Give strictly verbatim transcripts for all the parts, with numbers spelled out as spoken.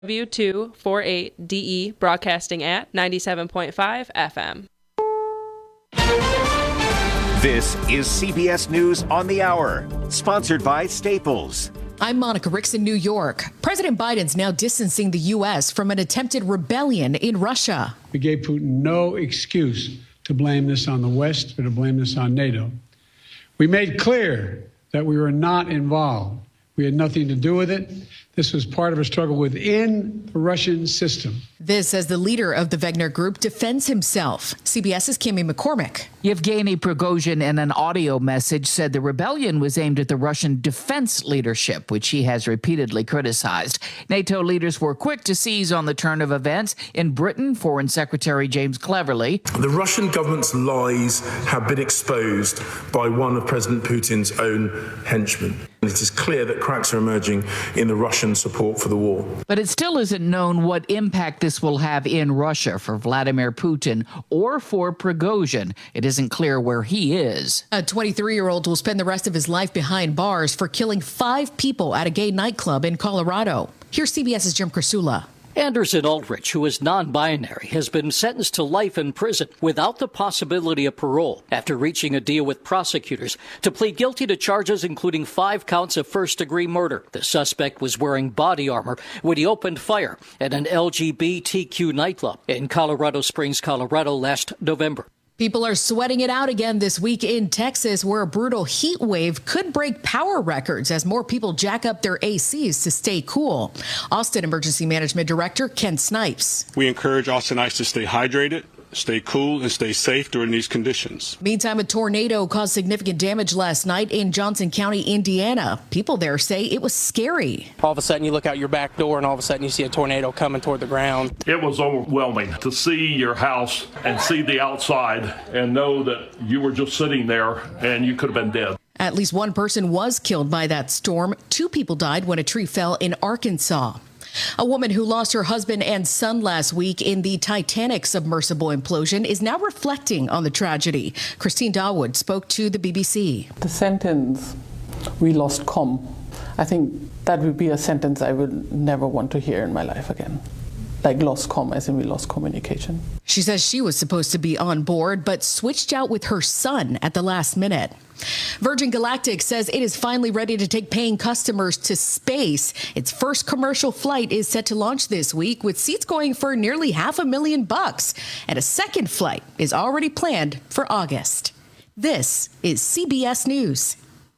W two forty-eight D E, broadcasting at ninety-seven point five F M. This is C B S News on the Hour, sponsored by Staples. I'm Monica Ricks in New York. President Biden's now distancing the U S from an attempted rebellion in Russia. We gave Putin no excuse to blame this on the West or to blame this on NATO. We made clear that we were not involved. We had nothing to do with it. This was part of a struggle within the Russian system. This as the leader of the Wagner Group defends himself. CBS's Kimmy McCormick. Yevgeny Prigozhin, in an audio message, said the rebellion was aimed at the Russian defense leadership, which he has repeatedly criticized. NATO leaders were quick to seize on the turn of events. In Britain, Foreign Secretary James Cleverly. The Russian government's lies have been exposed by one of President Putin's own henchmen. It is clear that cracks are emerging in the Russian support for the war. But it still isn't known what impact this will have in Russia for Vladimir Putin or for Prigozhin. It isn't clear where he is. A twenty-three-year-old will spend the rest of his life behind bars for killing five people at a gay nightclub in Colorado. Here's CBS's Jim Krasula. Anderson Aldrich, who is non-binary, has been sentenced to life in prison without the possibility of parole after reaching a deal with prosecutors to plead guilty to charges including five counts of first-degree murder. The suspect was wearing body armor when he opened fire at an L G B T Q nightclub in Colorado Springs, Colorado last November. People are sweating it out again this week in Texas, where a brutal heat wave could break power records as more people jack up their A Cs to stay cool. Austin Emergency Management Director Ken Snipes. We encourage Austinites to stay hydrated, stay cool, and stay safe during these conditions. Meantime, a tornado caused significant damage last night in Johnson County, Indiana. People there say it was scary. All of a sudden you look out your back door and all of a sudden you see a tornado coming toward the ground. It was overwhelming to see your house and see the outside and know that you were just sitting there and you could have been dead. At least one person was killed by that storm. Two people died when a tree fell in Arkansas. A woman who lost her husband and son last week in the Titanic submersible implosion is now reflecting on the tragedy. Christine Dawood spoke to the B B C. The sentence, "we lost comm," I think that would be a sentence I would never want to hear in my life again. Like lost comm, as in we lost communication. She says she was supposed to be on board, but switched out with her son at the last minute. Virgin Galactic says it is finally ready to take paying customers to space. Its first commercial flight is set to launch this week, with seats going for nearly half a million bucks. And a second flight is already planned for August. This is C B S News.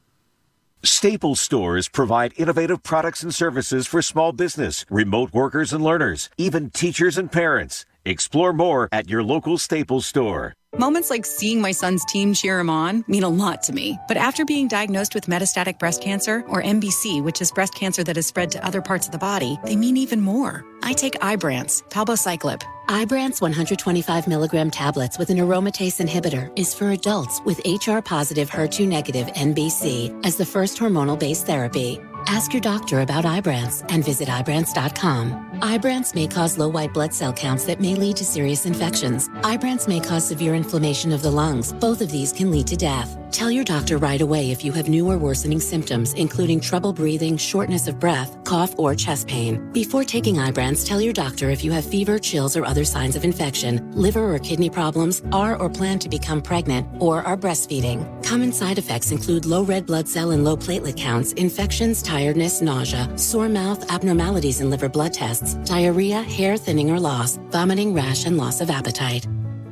Staples stores provide innovative products and services for small business, remote workers and learners, even teachers and parents. Explore more at your local Staples store. Moments like seeing my son's team cheer him on mean a lot to me. But after being diagnosed with metastatic breast cancer, or M B C, which is breast cancer that has spread to other parts of the body, they mean even more. I take Ibrance, palbociclib. Ibrance one hundred twenty-five milligram tablets with an aromatase inhibitor is for adults with H R-positive, H E R two negative M B C as the first hormonal-based therapy. Ask your doctor about Ibrance and visit Ibrance dot com. Ibrance may cause low white blood cell counts that may lead to serious infections. Ibrance may cause severe inflammation of the lungs. Both of these can lead to death. Tell your doctor right away if you have new or worsening symptoms, including trouble breathing, shortness of breath, cough, or chest pain. Before taking Ibrance, tell your doctor if you have fever, chills, or other signs of infection, liver or kidney problems, are or plan to become pregnant, or are breastfeeding. Common side effects include low red blood cell and low platelet counts, infections, tiredness, nausea, sore mouth, abnormalities in liver blood tests, diarrhea, hair thinning or loss, vomiting, rash, and loss of appetite.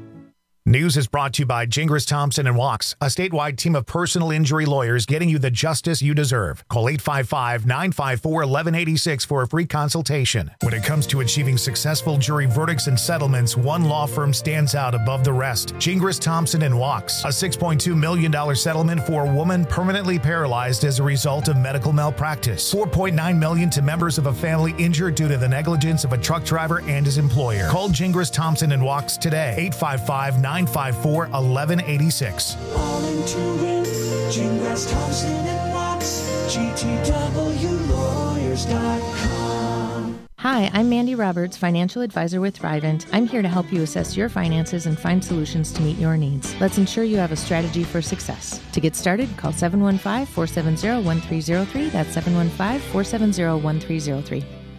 News is brought to you by Gingras Thompson and Walks, a statewide team of personal injury lawyers getting you the justice you deserve. Call eight five five, nine five four, one one eight six for a free consultation. When it comes to achieving successful jury verdicts and settlements, one law firm stands out above the rest. Gingras Thompson and Walks, a six point two million dollars settlement for a woman permanently paralyzed as a result of medical malpractice. four point nine million dollars to members of a family injured due to the negligence of a truck driver and his employer. Call Gingras Thompson and Walks today. eight five five, nine five four, one one eight six. All into it, Gingras Thompson and Walks, G T W lawyers dot com. Hi, I'm Mandy Roberts, financial advisor with Thrivent. I'm here to help you assess your finances and find solutions to meet your needs. Let's ensure you have a strategy for success. To get started, call seven one five, four seven zero, one three zero three. That's seven one five, four seven zero, one three zero three.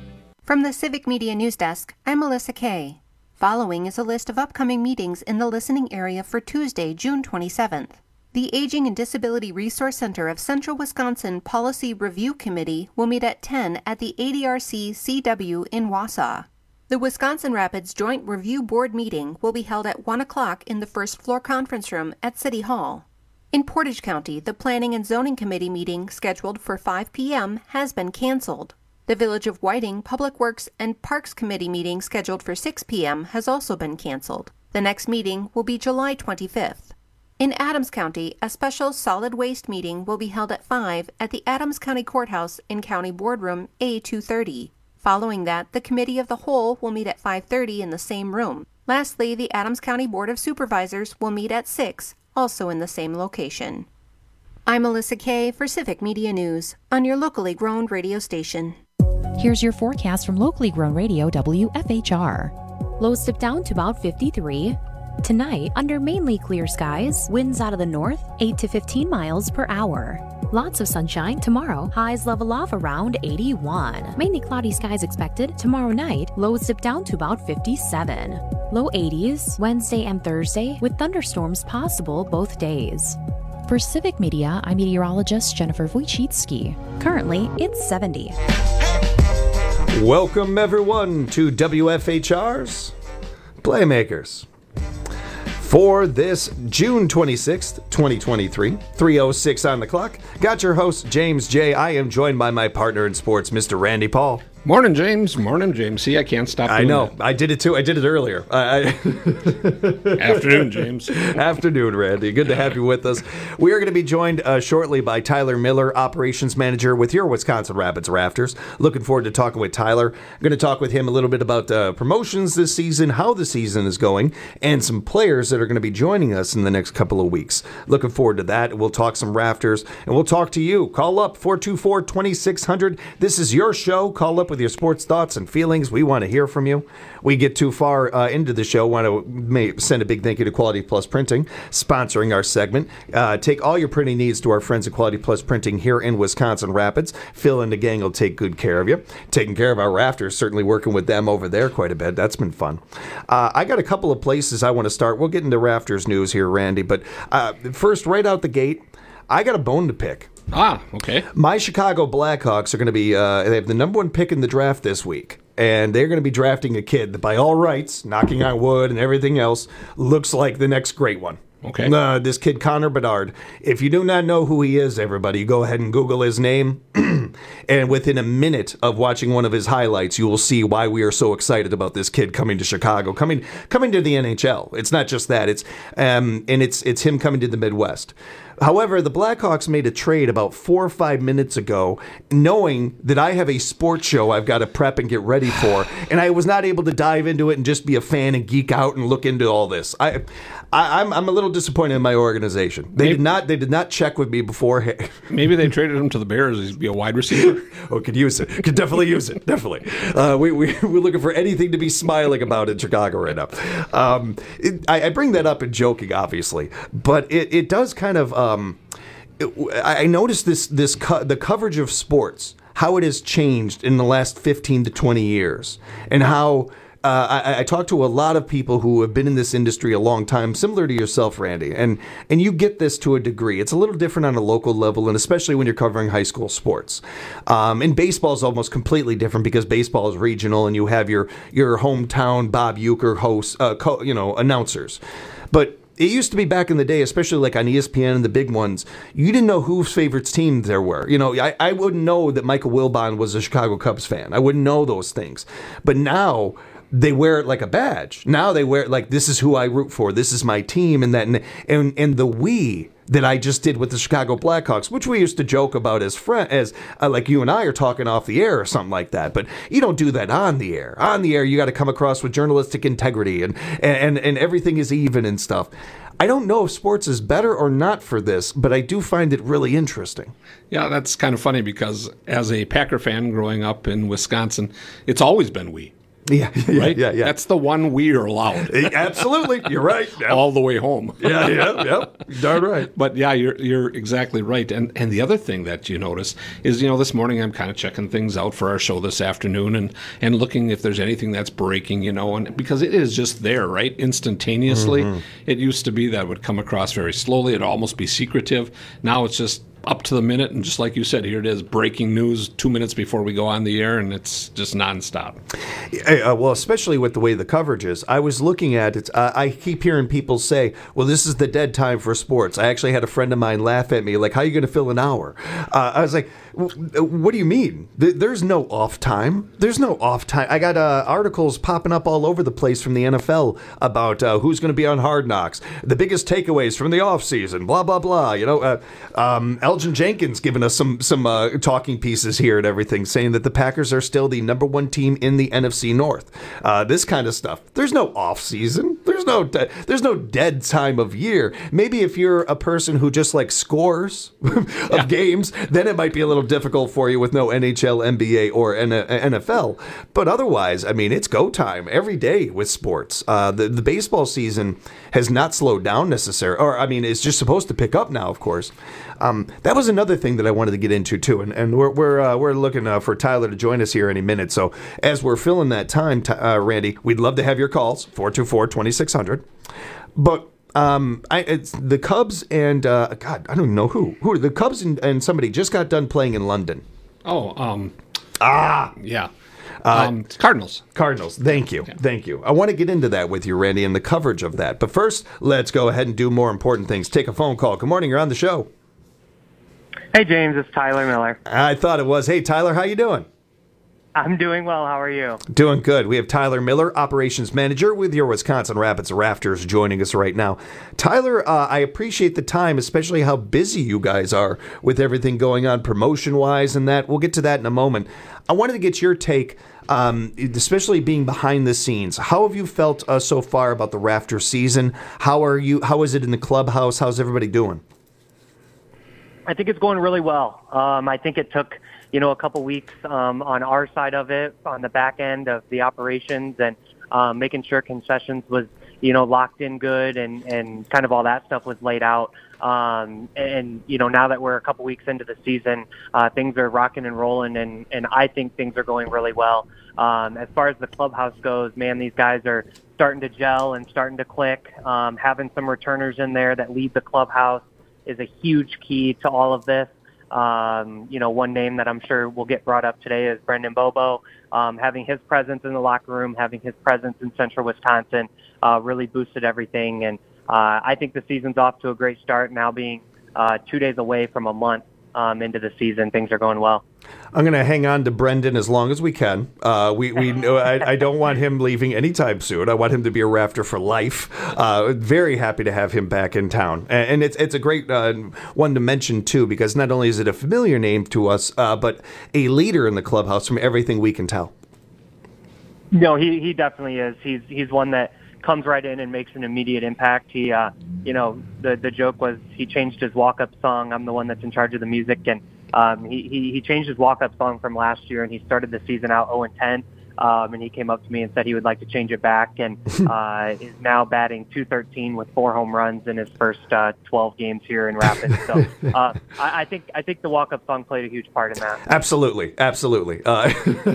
From the Civic Media News Desk, I'm Melissa Kay. Following is a list of upcoming meetings in the listening area for Tuesday, June twenty-seventh. The Aging and Disability Resource Center of Central Wisconsin Policy Review Committee will meet at ten at the A D R C C W in Wausau. The Wisconsin Rapids Joint Review Board meeting will be held at one o'clock in the first floor conference room at City Hall. In Portage County, the Planning and Zoning Committee meeting scheduled for five p.m. has been canceled. The Village of Whiting Public Works and Parks Committee meeting scheduled for six p.m. has also been canceled. The next meeting will be July twenty-fifth. In Adams County, a special solid waste meeting will be held at five at the Adams County Courthouse in County Boardroom A two thirty. Following that, the Committee of the Whole will meet at five thirty in the same room. Lastly, the Adams County Board of Supervisors will meet at six, also in the same location. I'm Melissa Kay for Civic Media News on your locally grown radio station. Here's your forecast from locally grown radio W F H R. Lows dip down to about fifty-three. Tonight, under mainly clear skies, winds out of the north, eight to fifteen miles per hour. Lots of sunshine tomorrow. Highs level off around eighty-one. Mainly cloudy skies expected. Tomorrow night, lows dip down to about fifty-seven. Low eighties Wednesday and Thursday, with thunderstorms possible both days. For Civic Media, I'm meteorologist Jennifer Wojcicki. Currently, it's seventy. Welcome, everyone, to W F H R's Playmakers. For this June twenty-sixth, twenty twenty-three, three oh six on the clock, got your host, James J. I am joined by my partner in sports, Mister Randy Paul. Morning, James. Morning, James. See, I can't stop doing I know. that. I did it, too. I did it earlier. I, I Afternoon, James. Afternoon, Randy. Good to have you with us. We are going to be joined uh, shortly by Tyler Miller, Operations Manager with your Wisconsin Rapids Rafters. Looking forward to talking with Tyler. I'm going to talk with him a little bit about uh, promotions this season, how the season is going, and some players that are going to be joining us in the next couple of weeks. Looking forward to that. We'll talk some Rafters, and we'll talk to you. Call up four two four, two six zero zero. This is your show. Call up with your sports thoughts and feelings. We want to hear from you. We get too far uh, into the show. Want to may send a big thank you to Quality Plus Printing, sponsoring our segment. Uh, take all your printing needs to our friends at Quality Plus Printing here in Wisconsin Rapids. Phil and the gang will take good care of you. Taking care of our Rafters, certainly working with them over there quite a bit. That's been fun. Uh, I got a couple of places I want to start. We'll get into Rafters news here, Randy, but uh, first, right out the gate, I got a bone to pick. Ah, okay. My Chicago Blackhawks are going to be, uh, they have the number one pick in the draft this week, and they're going to be drafting a kid that, by all rights, knocking on wood and everything else, looks like the next great one. Okay. Uh, this kid, Connor Bedard. If you do not know who he is, everybody, go ahead and Google his name, and within a minute of watching one of his highlights, you will see why we are so excited about this kid coming to Chicago, coming coming to the N H L. It's not just that. It's um, and it's it's him coming to the Midwest. However, the Blackhawks made a trade about four or five minutes ago, knowing that I have a sports show I've got to prep and get ready for, and I was not able to dive into it and just be a fan and geek out and look into all this. I, I I'm I'm a little disappointed in my organization. They maybe, did not they did not check with me before. Maybe they traded him to the Bears to be a wide receiver. Oh, could use it. Could definitely use it. Definitely. Uh, we we we're looking for anything to be smiling about in Chicago right now. Um, it, I, I bring that up in joking, obviously, but it, it does kind of. Um, it, I noticed this this co- the coverage of sports, how it has changed in the last fifteen to twenty years, and how. Uh, I, I talk to a lot of people who have been in this industry a long time, similar to yourself, Randy, and and you get this to a degree. It's a little different on a local level, and especially when you're covering high school sports. Um, and baseball is almost completely different because baseball is regional, and you have your your hometown Bob Uecker hosts, uh, co- you know, announcers. But it used to be back in the day, especially like on E S P N and the big ones, you didn't know whose favorite teams there were. You know, I, I wouldn't know that Michael Wilbon was a Chicago Cubs fan. I wouldn't know those things. But now they wear it like a badge. Now they wear it like, this is who I root for. This is my team. And that, and, and, and the we that I just did with the Chicago Blackhawks, which we used to joke about as friend, as uh, like you and I are talking off the air or something like that. But you don't do that on the air. On the air, you got to come across with journalistic integrity and, and, and everything is even and stuff. I don't know if sports is better or not for this, but I do find it really interesting. Yeah, that's kind of funny because as a Packer fan growing up in Wisconsin, it's always been we. Yeah, yeah, right? yeah, yeah. That's the one we are allowed. Absolutely, you're right. Yep. All the way home. Yeah, yeah, yep. Darn right. But yeah, you're you're exactly right. And and the other thing that you notice is, you know, this morning I'm kind of checking things out for our show this afternoon and and looking if there's anything that's breaking, you know, and because it is just there, right, instantaneously. Mm-hmm. It used to be that it would come across very slowly. It'd almost be secretive. Now it's just up to the minute, and just like you said, here it is, breaking news two minutes before we go on the air, and it's just nonstop. Uh, well, especially with the way the coverage is. I was looking at it. Uh, I keep hearing people say, well, this is the dead time for sports. I actually had a friend of mine laugh at me, like, how are you going to fill an hour? Uh, I was like, what do you mean? There's no off time. There's no off time. I got uh, articles popping up all over the place from the N F L about uh, who's going to be on Hard Knocks, the biggest takeaways from the offseason, blah, blah, blah. You know, uh, um, Elgin Jenkins giving us some some uh, talking pieces here and everything, saying that the Packers are still the number one team in the N F C North. Uh, this kind of stuff. There's no off season. There's no de- there's no dead time of year. Maybe if you're a person who just like scores of yeah. games, then it might be a little difficult for you with no N H L, N B A, or N F L. But otherwise, I mean, it's go time every day with sports. Uh, the the baseball season has not slowed down necessarily, or I mean, it's just supposed to pick up now, of course. Um, that was another thing that I wanted to get into too, and and we're we're uh, we're looking uh, for Tyler to join us here any minute. So as we're filling that time, t- uh, Randy, we'd love to have your calls four two four, two six zero zero. But um, I it's the Cubs and uh, God, I don't even know who who the Cubs and, and somebody just got done playing in London. Oh, um, ah, yeah. Uh, um, Cardinals. Cardinals. Thank you. Yeah. Thank you. I want to get into that with you, Randy, and the coverage of that. But first, let's go ahead and do more important things. Take a phone call. Good morning. You're on the show. Hey, James. It's Tyler Miller. I thought it was. Hey, Tyler, how you doing? I'm doing well. How are you? Doing good. We have Tyler Miller, Operations Manager with your Wisconsin Rapids Rafters, joining us right now. Tyler, uh, I appreciate the time, especially how busy you guys are with everything going on promotion-wise and that. We'll get to that in a moment. I wanted to get your take, um, especially being behind the scenes. How have you felt uh, so far about the Rafter season? How are you? How is it in the clubhouse? How's everybody doing? I think it's going really well. Um, I think it took, you know, a couple weeks um, on our side of it, on the back end of the operations, and um, making sure concessions was, you know, locked in good, and, and kind of all that stuff was laid out. Um, and, you know, now that we're a couple weeks into the season, uh, things are rocking and rolling, and, and I think things are going really well. Um, as far as the clubhouse goes, man, these guys are starting to gel and starting to click. Um, having some returners in there that lead the clubhouse is a huge key to all of this. Um, you know, one name that I'm sure will get brought up today is Brendan Bobo. Um, having his presence in the locker room, having his presence in Central Wisconsin, uh, really boosted everything. And uh, I think the season's off to a great start. Now being uh, two days away from a month um, into the season, things are going well. I'm going to hang on to Brendan as long as we can. Uh, we we know I, I don't want him leaving anytime soon. I want him to be a Rafter for life. Uh, very happy to have him back in town, and, and it's it's a great uh, one to mention too, because not only is it a familiar name to us, uh, but a leader in the clubhouse from everything we can tell. No, he he definitely is. He's he's one that comes right in and makes an immediate impact. He, uh, you know, the the joke was he changed his walk-up song. I'm the one that's in charge of the music, and Um, he, he, he changed his walk-up song from last year, and he started the season out oh and ten, um, and he came up to me and said he would like to change it back, and uh, is now batting two thirteen with four home runs in his first uh, twelve games here in Rapids. So uh, I, I think I think the walk-up song played a huge part in that. Absolutely, absolutely. Uh,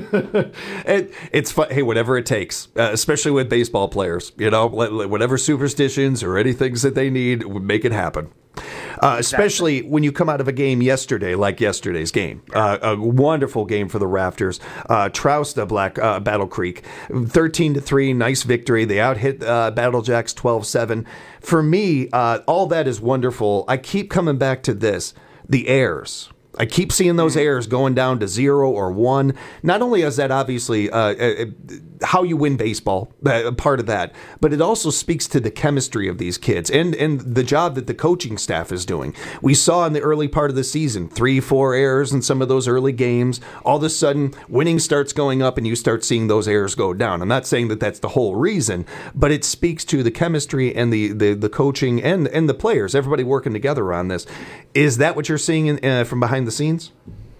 it, it's fun. Hey, whatever it takes, uh, especially with baseball players, you know, whatever superstitions or anything that they need, make it happen. Uh, especially when you come out of a game yesterday, like yesterday's game. Uh, a wonderful game for the Rafters. Uh, trounced the Black uh, Battle Creek, thirteen to three, nice victory. They out-hit uh, Battle Jacks twelve seven. For me, uh, all that is wonderful. I keep coming back to this, the errors. I keep seeing those errors going down to zero or one. Not only is that obviously uh, uh, how you win baseball, uh, part of that, but it also speaks to the chemistry of these kids and, and the job that the coaching staff is doing. We saw in the early part of the season, three, four errors in some of those early games. All of a sudden, winning starts going up and you start seeing those errors go down. I'm not saying that that's the whole reason, but it speaks to the chemistry and the, the, the coaching and, and the players, everybody working together on this. Is that what you're seeing in, uh, from behind the scenes?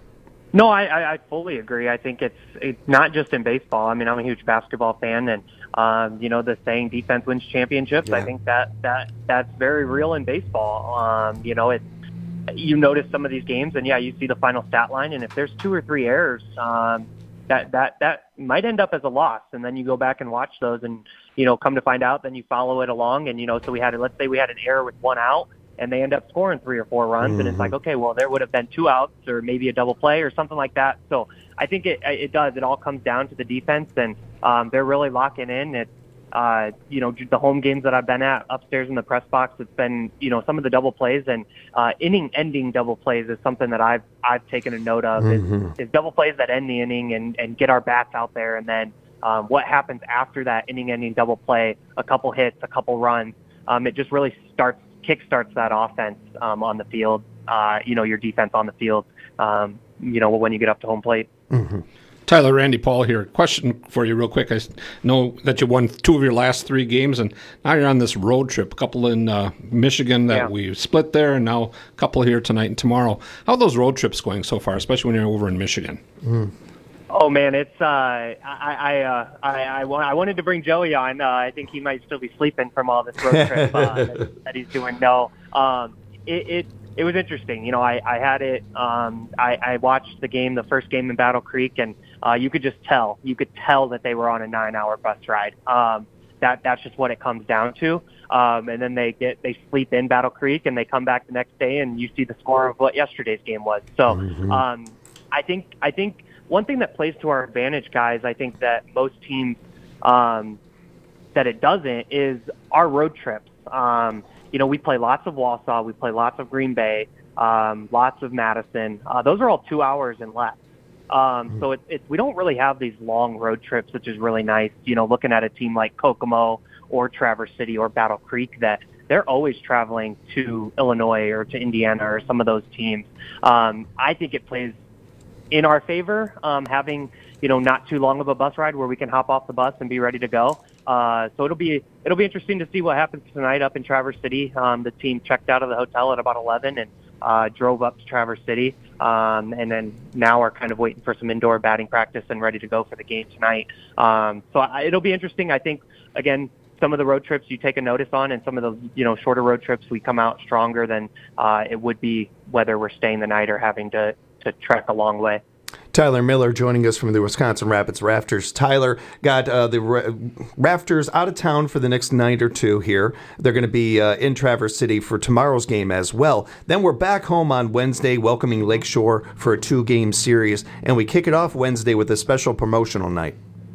No, I, I, I fully agree. I think it's it's not just in baseball. I mean, I'm a huge basketball fan, and um, you know the saying "defense wins championships." Yeah. I think that that that's very real in baseball. Um, you know, it you notice some of these games, and yeah, you see the final stat line, and if there's two or three errors, um, that that that might end up as a loss, and then you go back and watch those, and you know, come to find out, then you follow it along, and you know, so we had let's say we had an error with one out. And they end up scoring three or four runs, mm-hmm. and it's like, okay, well, there would have been two outs or maybe a double play or something like that. So I think it it does. It all comes down to the defense, and um, they're really locking in. It's, uh, you know, the home games that I've been at upstairs in the press box, it's been, you know, some of the double plays and uh, inning-ending double plays is something that I've I've taken a note of. Mm-hmm. Is, is double plays that end the inning and, and get our bats out there, and then um, what happens after that inning-ending double play, a couple hits, a couple runs. Um, it just really starts kickstarts that offense um, on the field, uh, you know, your defense on the field, um, you know, when you get up to home plate. Mm-hmm. Tyler, Randy Paul here. Question for you real quick. I know that you won two of your last three games, and now you're on this road trip, a couple in uh, Michigan that yeah. we split there, and now a couple here tonight and tomorrow. How are those road trips going so far, especially when you're over in Michigan? Mm. Oh man, it's uh, I I, uh, I I I wanted to bring Joey on. Uh, I think he might still be sleeping from all this road trip uh, that, that he's doing. No, um, it, it it was interesting. You know, I I had it. Um, I I watched the game, the first game in Battle Creek, and uh, you could just tell. You could tell that they were on a nine-hour bus ride. Um, that that's just what it comes down to. Um, and then they get they sleep in Battle Creek, and they come back the next day, and you see the score of what yesterday's game was. So, mm-hmm. um, I think I think. One thing that plays to our advantage, guys, I think that most teams um, that it doesn't is our road trips. Um, you know, we play lots of Wausau, we play lots of Green Bay, um, lots of Madison. Uh, those are all two hours and less. Um, mm-hmm. So it, it, we don't really have these long road trips, which is really nice. You know, looking at a team like Kokomo or Traverse City or Battle Creek, that they're always traveling to Illinois or to Indiana or some of those teams. Um, I think it plays in our favor, um, having, you know, not too long of a bus ride where we can hop off the bus and be ready to go. Uh, so it'll be it'll be interesting to see what happens tonight up in Traverse City. Um, the team checked out of the hotel at about eleven and uh, drove up to Traverse City, um, and then now are kind of waiting for some indoor batting practice and ready to go for the game tonight. Um, so I, it'll be interesting. I think, again, some of the road trips you take a notice on, and some of the, you know, shorter road trips we come out stronger than uh, it would be whether we're staying the night or having to to trek a long way. Tyler Miller joining us from the Wisconsin Rapids Rafters. Tyler got uh, the Ra- Rafters out of town for the next night or two here. They're going to be uh, in Traverse City for tomorrow's game as well. Then we're back home on Wednesday, welcoming Lakeshore for a two-game series, and we kick it off Wednesday with a special promotional night.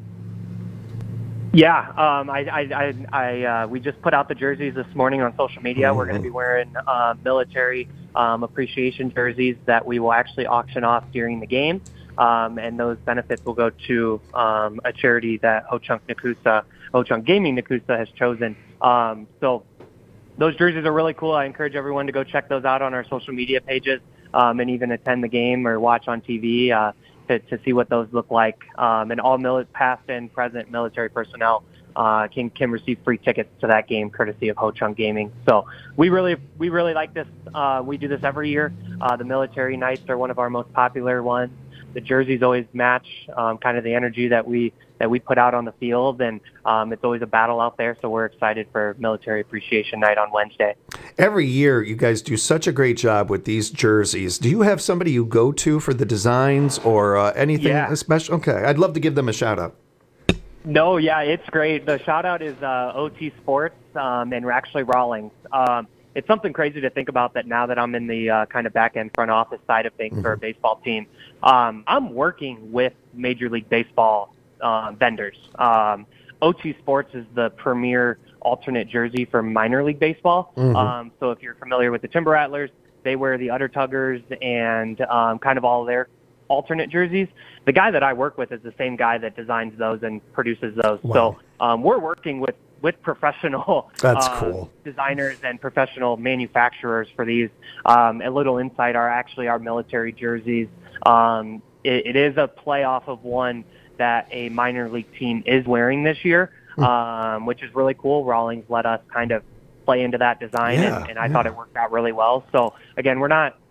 Yeah, um, I, I, I, I uh, we just put out the jerseys this morning on social media. Mm-hmm. We're going to be wearing uh, military um, appreciation jerseys that we will actually auction off during the game, um, and those benefits will go to um, a charity that Ho-Chunk Nakusa, Ho-Chunk Gaming Nakusa has chosen. Um, so those jerseys are really cool. I encourage everyone to go check those out on our social media pages, um, and even attend the game or watch on T V. Uh, To, to see what those look like. Um, and all mili- past and present military personnel uh, can can receive free tickets to that game courtesy of Ho-Chunk Gaming. So we really we really like this. Uh, we do this every year. Uh, the military nights are one of our most popular ones. The jerseys always match um, kind of the energy that we that we put out on the field, and um, it's always a battle out there. So we're excited for Military Appreciation Night on Wednesday. Every year, you guys do such a great job with these jerseys. Do you have somebody you go to for the designs or uh, anything yeah. special? Okay, I'd love to give them a shout out. No, yeah, it's great. The shout out is uh, O T Sports um, and actually Rawlings. Um, it's something crazy to think about that now that I'm in the uh, kind of back end front office side of things mm-hmm. for a baseball team. Um, I'm working with Major League Baseball uh, vendors. Um, O T Sports is the premier alternate jersey for minor league baseball. Mm-hmm. Um, so if you're familiar with the Timber Rattlers, they wear the Udder Tuggers and um, kind of all their alternate jerseys. The guy that I work with is the same guy that designs those and produces those. Wow. So um, we're working with, with professional That's uh, cool. designers and professional manufacturers for these. Um, a little insight are actually our military jerseys. Um, it, it is a play off of one that a minor league team is wearing this year, mm. um, which is really cool. Rawlings let us kind of play into that design, yeah, and, and I yeah. thought it worked out really well. So again, we're not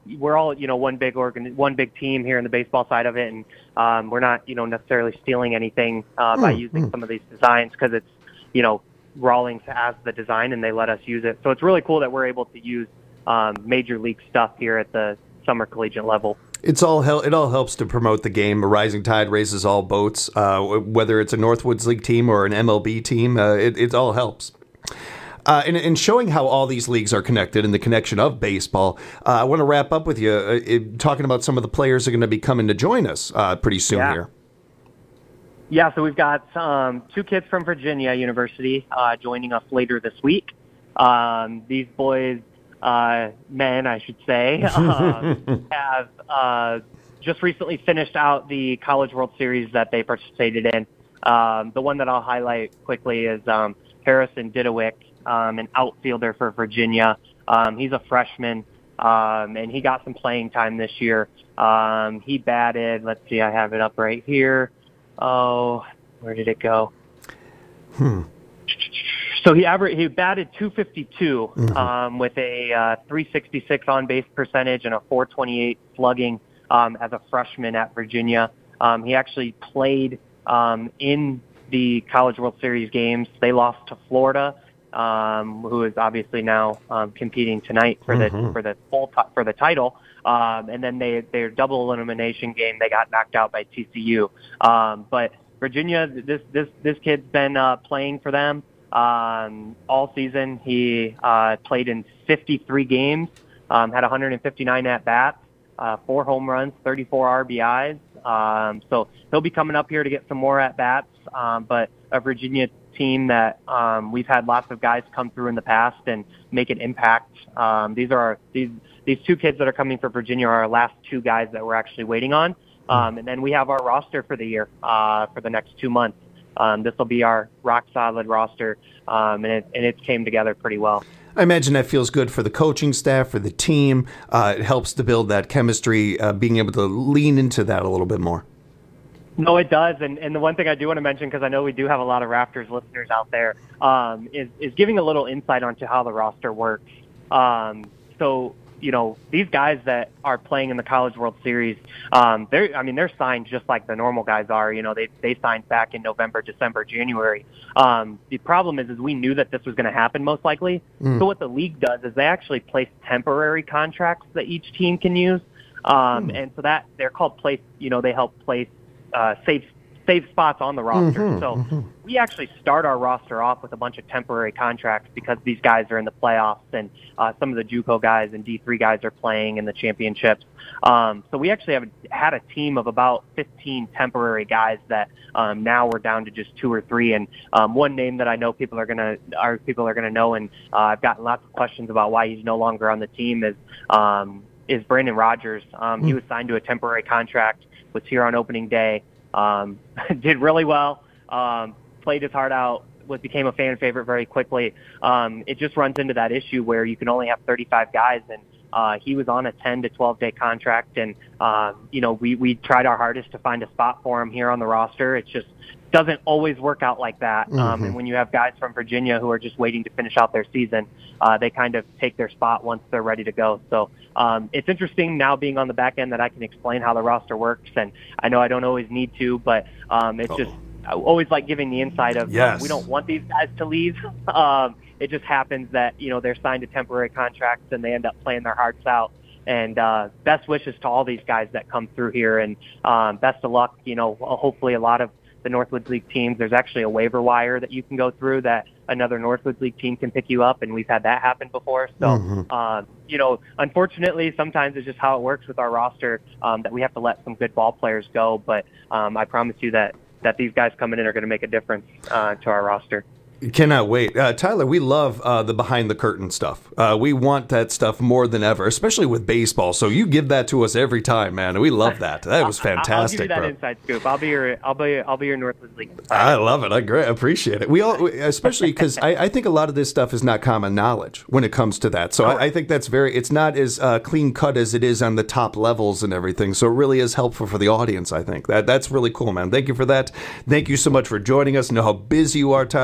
we're all, you know, one big organ, one big team here in the baseball side of it, and um, we're not, you know, necessarily stealing anything uh, by Mm, using mm. some of these designs because it's, you know, Rawlings has the design and they let us use it. So it's really cool that we're able to use um, major league stuff here at the summer collegiate level. It's all hel- it all helps to promote the game. A rising tide raises all boats. Uh, whether it's a Northwoods League team or an M L B team, uh, it, it all helps. Uh, and, and showing how all these leagues are connected and the connection of baseball, uh, I want to wrap up with you uh, it, talking about some of the players that are going to be coming to join us uh, pretty soon Yeah. here. Yeah, so we've got um, two kids from Virginia University uh, joining us later this week. Um, these boys, uh, men, I should say, um, have uh, just recently finished out the College World Series that they participated in. Um, the one that I'll highlight quickly is um, Harrison Didowick, um, an outfielder for Virginia. Um, he's a freshman, um, and he got some playing time this year. Um, he batted, let's see, I have it up right here. Oh, where did it go? Hmm. So he averaged, he batted two fifty-two Mhm. um, with a uh, three sixty-six on base percentage and a four twenty-eight slugging um, as a freshman at Virginia. Um, he actually played um, in the College World Series games. They lost to Florida, um, who is obviously now um, competing tonight for the Mhm. for the full t- for the title. Um, and then they their double elimination game, they got knocked out by T C U. Um, but Virginia, this this this kid's been uh, playing for them um, all season. He uh, played in fifty-three games, um, had one hundred fifty-nine at bats, uh, four home runs, thirty-four R B Is. Um, so he'll be coming up here to get some more at bats. Um, but a Virginia team that um, we've had lots of guys come through in the past and make an impact. Um, these are our, these these two kids that are coming for Virginia are our last two guys that we're actually waiting on. Um, and then we have our roster for the year uh, for the next two months. Um, this will be our rock solid roster, um, and it and it came together pretty well. I imagine that feels good for the coaching staff, for the team. Uh, it helps to build that chemistry, uh, being able to lean into that a little bit more. No, it does. And, and the one thing I do want to mention, because I know we do have a lot of Raptors listeners out there, um, is, is giving a little insight onto how the roster works. Um, so, you know, these guys that are playing in the College World Series, um, they're, I mean, they're signed just like the normal guys are. You know, they, they signed back in November, December, January. Um, the problem is, is we knew that this was going to happen most likely. Mm. So what the league does is they actually place temporary contracts that each team can use. Um, Mm. And so that they're called place, you know, they help place uh, save save spots on the roster. Mhm, so mhm. we actually start our roster off with a bunch of temporary contracts because these guys are in the playoffs and uh, some of the JUCO guys and D three guys are playing in the championships. Um, so we actually have had a team of about fifteen temporary guys that um, now we're down to just two or three. And um, one name that I know people are gonna our people are gonna know, and uh, I've gotten lots of questions about why he's no longer on the team is um, is Brandon Rogers. Um, He was signed to a temporary contract, was here on opening day. Um, did really well, um, played his heart out, was became a fan favorite very quickly. Um, it just runs into that issue where you can only have thirty-five guys, and uh, he was on a ten to twelve day contract, and um, you know we we tried our hardest to find a spot for him here on the roster. It just doesn't always work out like that. Um, Mhm. and when you have guys from Virginia who are just waiting to finish out their season, uh, they kind of take their spot once they're ready to go. So um, it's interesting now being on the back end that I can explain how the roster works. And I know I don't always need to, but um, it's just I always like giving the insight of Yes. um, we don't want these guys to leave. um, it just happens that, you know, they're signed to temporary contracts and they end up playing their hearts out. And uh, best wishes to all these guys that come through here, and um, best of luck. You know, hopefully a lot of the Northwoods League teams, there's actually a waiver wire that you can go through that another Northwoods League team can pick you up, and we've had that happen before. So, Mhm. um, you know, unfortunately, sometimes it's just how it works with our roster, um, that we have to let some good ball players go. But um, I promise you that, that these guys coming in are going to make a difference uh, to our roster. Cannot wait. Uh, Tyler, we love uh, the behind the curtain stuff. Uh, we want that stuff more than ever, especially with baseball. So you give that to us every time, man. We love that. That was fantastic, I'll give you that bro. inside scoop. I'll be your, I'll be, I'll be your Northwoods League. I love it. I great. appreciate it. We all, we- especially because I, I think a lot of this stuff is not common knowledge when it comes to that. So I, I think that's very. It's not as uh, clean cut as it is on the top levels and everything. So it really is helpful for the audience. I think that that's really cool, man. Thank you for that. Thank you so much for joining us. I know how busy you are, Tyler.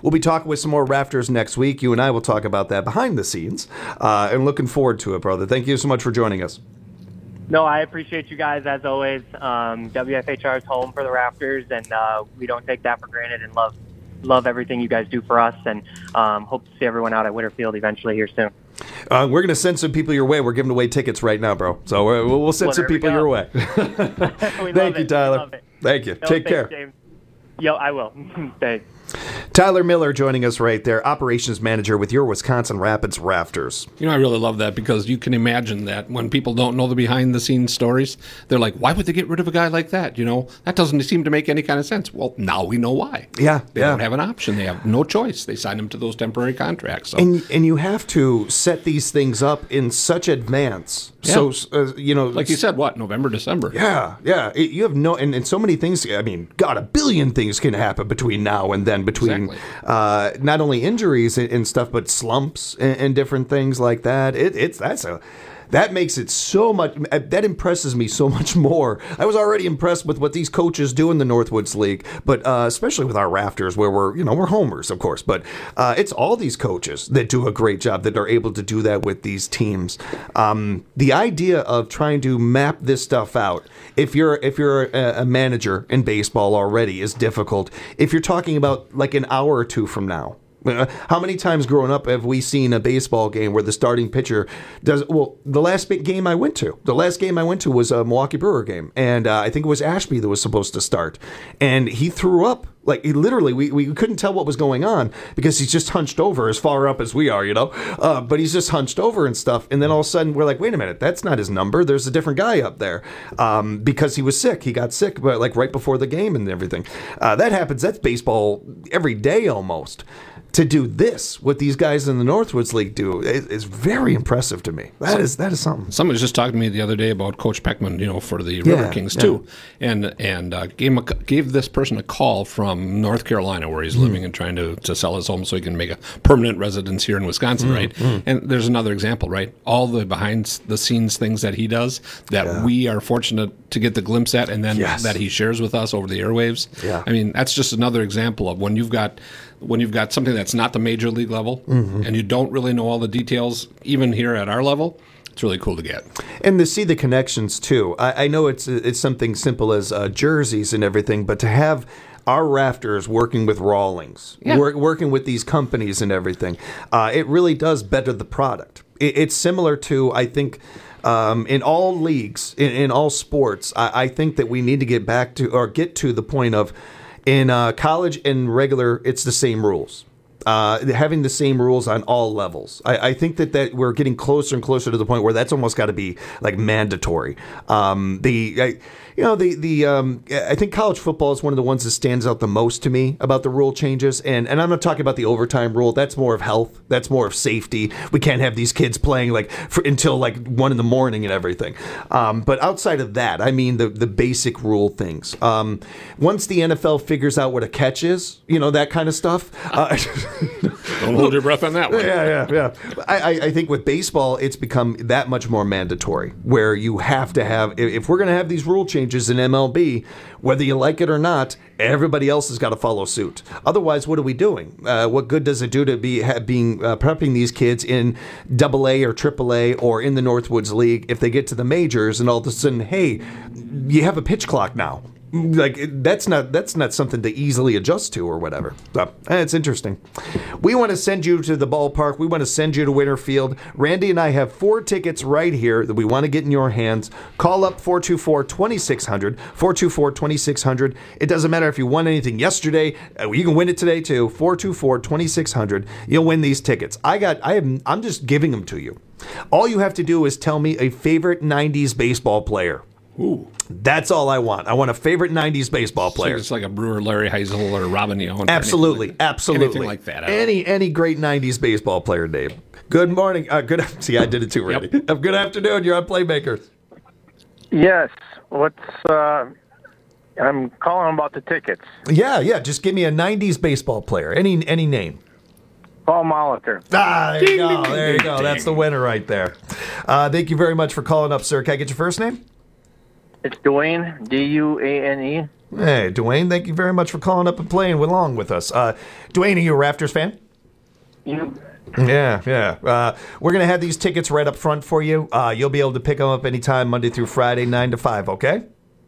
We'll be talking with some more Rafters next week. You and I will talk about that behind the scenes, uh, and looking forward to it, brother. Thank you so much for joining us. No, I appreciate you guys as always. Um, W F H R is home for the Rafters, and uh, we don't take that for granted, and love love everything you guys do for us, and um, hope to see everyone out at Winterfield eventually here soon. Uh, we're going to send some people your way. We're giving away tickets right now, bro. So we're, we'll send Well, some there we people go. your way. Thank you, Tyler. Thank you. No, Take thanks, care. James. Yo, I will. Thanks. Tyler Miller joining us right there, operations manager with your Wisconsin Rapids Rafters. You know, I really love that because you can imagine that when people don't know the behind-the-scenes stories, they're like, why would they get rid of a guy like that? You know, that doesn't seem to make any kind of sense. Well, now we know why. Yeah, They yeah. don't have an option. They have no choice. They sign them to those temporary contracts. So. And and you have to set these things up in such advance. Yeah. So, uh, you know. Like you said, what, November, December? Yeah, yeah. It- you have no, and, and so many things, I mean, God, a billion things can happen between now and then, between uh, not only injuries and, and stuff, but slumps and, and different things like that. It, it's, that's a, that makes it so much, that impresses me so much more. I was already impressed with what these coaches do in the Northwoods League, but uh, especially with our Rafters where we're, you know, we're homers, of course, but uh, it's all these coaches that do a great job that are able to do that with these teams. Um, the idea of trying to map this stuff out, if you're if you're a, a manager in baseball already, is difficult. If you're talking about like an hour or two from now, uh, how many times growing up have we seen a baseball game where the starting pitcher does well? The last big game I went to, the last game I went to was a Milwaukee Brewer game, and uh, I think it was Ashby that was supposed to start, and he threw up. Like, he literally, we, we couldn't tell what was going on because he's just hunched over as far up as we are, you know? Uh, but he's just hunched over and stuff. And then all of a sudden, we're like, wait a minute, that's not his number. There's a different guy up there um, because he was sick. He got sick, but like right before the game and everything. Uh, that happens. That's baseball every day almost. To do this, what these guys in the Northwoods League do, is, is very impressive to me. That is that is something. Someone was just talking to me the other day about Coach Peckman, you know, for the Yeah, River Kings yeah. too, and and uh, gave him a, gave this person a call from North Carolina where he's Mm. living and trying to, to sell his home so he can make a permanent residence here in Wisconsin, Mm, right? mm. And there's another example, right? All the behind the scenes things that he does that Yeah. we are fortunate to get the glimpse at, and then Yes. that he shares with us over the airwaves. Yeah. I mean, that's just another example of when you've got. When you've got something that's not the major league level Mhm. and you don't really know all the details, even here at our level, it's really cool to get. And to see the connections too. I, I know it's it's something simple as uh, jerseys and everything, but to have our Rafters working with Rawlings, Yeah. work, working with these companies and everything, uh, it really does better the product. It, it's similar to, I think, um, in all leagues, in, in all sports, I, I think that we need to get back to or get to the point of in uh, college and regular, it's the same rules. Uh, having the same rules on all levels. I, I think that, that we're getting closer and closer to the point where that's almost got to be like mandatory. Um, the I, you know the the um, I think college football is one of the ones that stands out the most to me about the rule changes. And and I'm not talking about the overtime rule. That's more of health. That's more of safety. We can't have these kids playing like for, until like one in the morning and everything. Um, but outside of that, I mean the the basic rule things. Um, once the N F L figures out what a catch is, you know, that kind of stuff. Uh, Don't hold your breath on that one. Yeah, yeah, yeah. I, I, I think with baseball, it's become that much more mandatory, where you have to have, if if we're going to have these rule changes in M L B, whether you like it or not, everybody else has got to follow suit. Otherwise, what are we doing? Uh, what good does it do to be ha- being uh, prepping these kids in Double A or Triple A or in the Northwoods League if they get to the majors and all of a sudden, hey, you have a pitch clock now? Like that's not that's not something to easily adjust to or whatever. So, eh, it's interesting. We want to send you to the ballpark. We want to send you to Winterfield. Randy and I have four tickets right here that we want to get in your hands. Call up four two four, two six zero zero, four two four, two six zero zero. It doesn't matter if you won anything yesterday. Uh, you can win it today too. four two four, two six zero zero. You'll win these tickets. I got. I have. I'm just giving them to you. All you have to do is tell me a favorite nineties baseball player. Ooh. That's all I want. I want a favorite nineties baseball player. So it's like a Brewer, Larry Heisel, or Robin Yount. Absolutely, like, absolutely. Anything like that. I don't Any any great nineties baseball player, Dave. Good morning. Uh, good. See, I did it too, Randy. Yep. Good afternoon. You're on Playmakers. Yes. What's uh, I'm calling about the tickets. Yeah, yeah. Just give me a nineties baseball player. Any any name. Paul Molitor. Ah, there you go. There you go. That's the winner right there. Uh, thank you very much for calling up, sir. Can I get your first name? It's Dwayne, D U A N E. Hey, Dwayne, thank you very much for calling up and playing along with us. Uh, Dwayne, are you a Raptors fan? Yeah. Yeah, yeah. Uh, we're going to have these tickets right up front for you. Uh, you'll be able to pick them up anytime, Monday through Friday, nine to five, okay?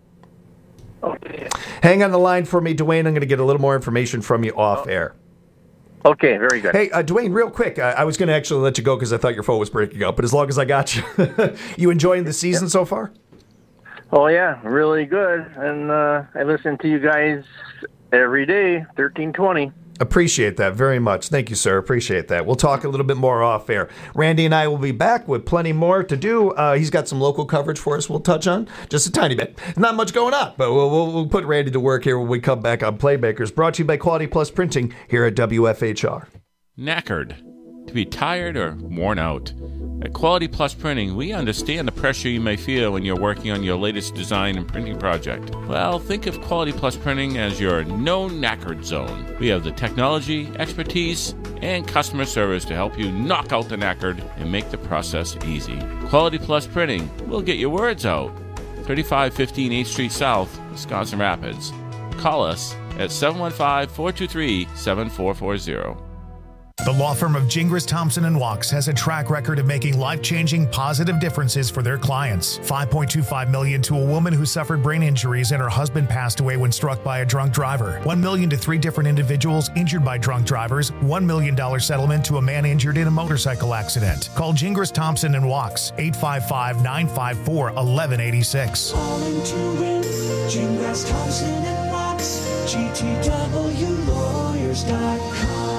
Okay. Hang on the line for me, Dwayne. I'm going to get a little more information from you off air. Okay, very good. Hey, uh, Dwayne, real quick, uh, I was going to actually let you go because I thought your phone was breaking up, but as long as I got you, you enjoying the season so far? Oh, yeah, really good. And uh, I listen to you guys every day, thirteen twenty. Appreciate that very much. Thank you, sir. Appreciate that. We'll talk a little bit more off air. Randy and I will be back with plenty more to do. Uh, he's got some local coverage for us we'll touch on just a tiny bit. Not much going on, but we'll, we'll, we'll put Randy to work here when we come back on Playmakers, brought to you by Quality Plus Printing here at W F H R. Knackered. To be tired or worn out. At Quality Plus Printing, we understand the pressure you may feel when you're working on your latest design and printing project. Well, think of Quality Plus Printing as your no knackered zone. We have the technology, expertise, and customer service to help you knock out the knackered and make the process easy. Quality Plus Printing will get your words out. thirty-five fifteen eighth Street South, Wisconsin Rapids. Call us at seven one five, four two three, seven four four zero. The law firm of Gingras, Thompson and Wachs has a track record of making life-changing positive differences for their clients. five point two five million dollars to a woman who suffered brain injuries and her husband passed away when struck by a drunk driver. one million dollars to three different individuals injured by drunk drivers. one million dollars settlement to a man injured in a motorcycle accident. Call Gingras, Thompson and Wachs, eight five five, nine five four, one one eight six. Calling to win, Gingras, Thompson and Wachs, G T W lawyers dot com.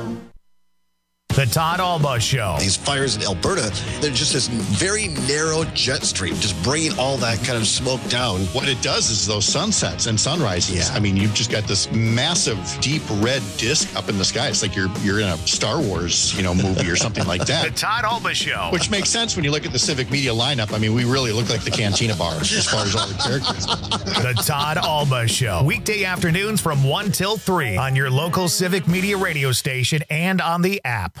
The Todd Alba Show. These fires in Alberta, they're just this very narrow jet stream, just bringing all that kind of smoke down. What it does is those sunsets and sunrises. Yeah. I mean, you've just got this massive, deep red disc up in the sky. It's like you're you're in a Star Wars, you know, movie or something like that. The Todd Alba Show. Which makes sense when you look at the Civic Media lineup. I mean, we really look like the Cantina Bar as far as all the characters. The Todd Alba Show. Weekday afternoons from one till three on your local Civic Media radio station and on the app.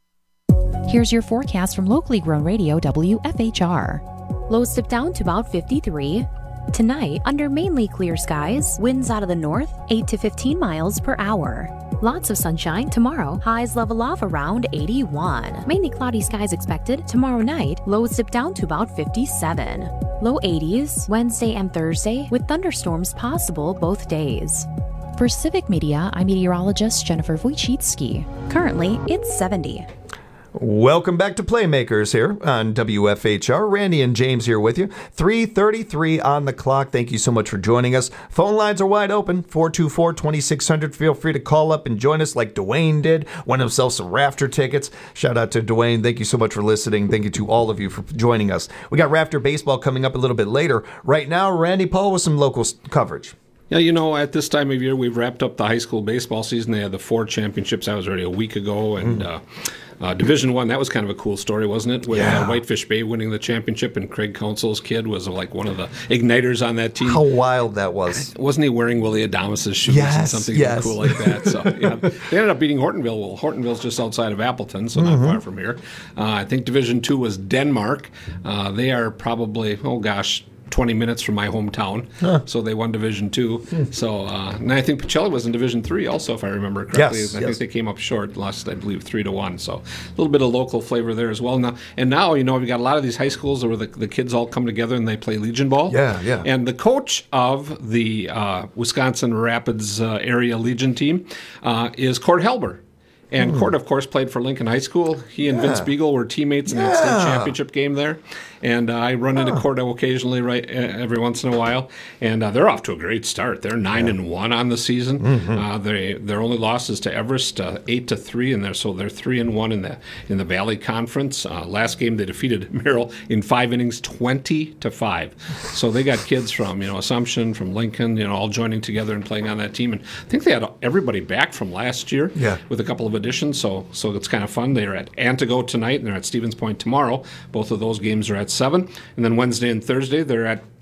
Here's your forecast from locally grown radio W F H R. Lows dip down to about fifty-three. Tonight, under mainly clear skies, winds out of the north, eight to fifteen miles per hour. Lots of sunshine tomorrow, highs level off around eighty-one. Mainly cloudy skies expected tomorrow night, lows dip down to about fifty-seven. Low eighties Wednesday and Thursday, with thunderstorms possible both days. For Civic Media, I'm meteorologist Jennifer Wojcicki. Currently, it's seventy. Welcome back to Playmakers here on W F H R. Randy and James here with you. three thirty-three on the clock. Thank you so much for joining us. Phone lines are wide open. four two four, two six zero zero. Feel free to call up and join us like Dwayne did. Won himself some Rafter tickets. Shout out to Dwayne. Thank you so much for listening. Thank you to all of you for joining us. We got Rafter baseball coming up a little bit later. Right now, Randy Paul with some local coverage. Yeah, you know, at this time of year, we've wrapped up the high school baseball season. They had the four championships. That was already a week ago. And mm. uh, uh, Division One, that was kind of a cool story, wasn't it? With yeah. uh, Whitefish Bay winning the championship, and Craig Council's kid was like one of the igniters on that team. How wild that was. Wasn't he wearing Willie Adamas' shoes yes, and something yes. cool like that? So yeah, they ended up beating Hortonville. Well, Hortonville's just outside of Appleton, so not mm-hmm. far from here. Uh, I think Division Two was Denmark. Uh, they are probably, oh gosh, twenty minutes from my hometown, huh. so they won Division Two. Hmm. So, uh, and I think Pacelli was in Division Three also, if I remember correctly. Yes, I yes. think they came up short, lost, I believe, three to one. So, a little bit of local flavor there as well. Now, and now, you know, we've got a lot of these high schools where the, the kids all come together and they play Legion Ball. Yeah, yeah. And the coach of the uh, Wisconsin Rapids uh, area Legion team uh, is Cord Helber. And mm. Cord, of course, played for Lincoln High School. He and yeah. Vince Beagle were teammates in yeah. that state championship game there. And uh, I run into Cord occasionally, right, uh, every once in a while. And uh, they're off to a great start. They're nine yeah. and one on the season. Mm-hmm. Uh, they their only losses to Everest, uh, eight to three, and they're so they're three and one in the in the Valley Conference. Uh, last game they defeated Merrill in five innings, twenty to five. So they got kids from you know Assumption, from Lincoln, you know, all joining together and playing on that team. And I think they had everybody back from last year. Yeah. With a couple of additions. So so it's kind of fun. They're at Antigo tonight, and they're at Stevens Point tomorrow. Both of those games are at seven. And then Wednesday and Thursday, they're at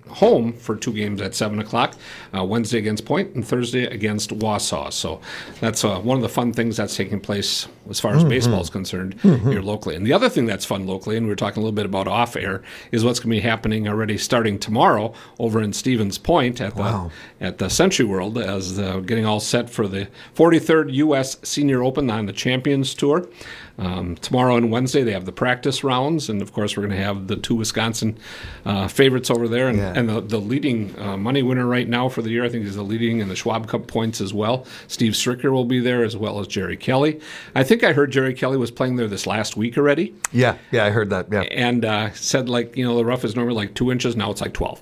home for two games at seven o'clock, uh, Wednesday against Point and Thursday against Wausau. So that's uh, one of the fun things that's taking place as far as Mm-hmm. baseball is concerned Mhm. here locally. And the other thing that's fun locally, and we were talking a little bit about off air, is what's going to be happening already starting tomorrow over in Stevens Point at the Wow. at the Century World, as uh, getting all set for the forty-third U S Senior Open on the Champions Tour. Um, tomorrow and Wednesday they have the practice rounds, and of course we're going to have the two Wisconsin uh, favorites over there, and, Yeah. and the, the leading uh, money winner right now for the year, I think, is the leading in the Schwab Cup points as well. Steve Stricker will be there, as well as Jerry Kelly. I think I heard Jerry Kelly was playing there this last week already, Yeah, yeah, I heard that. Yeah. and uh, said, like, you know, the rough is normally like two inches, now it's like twelve.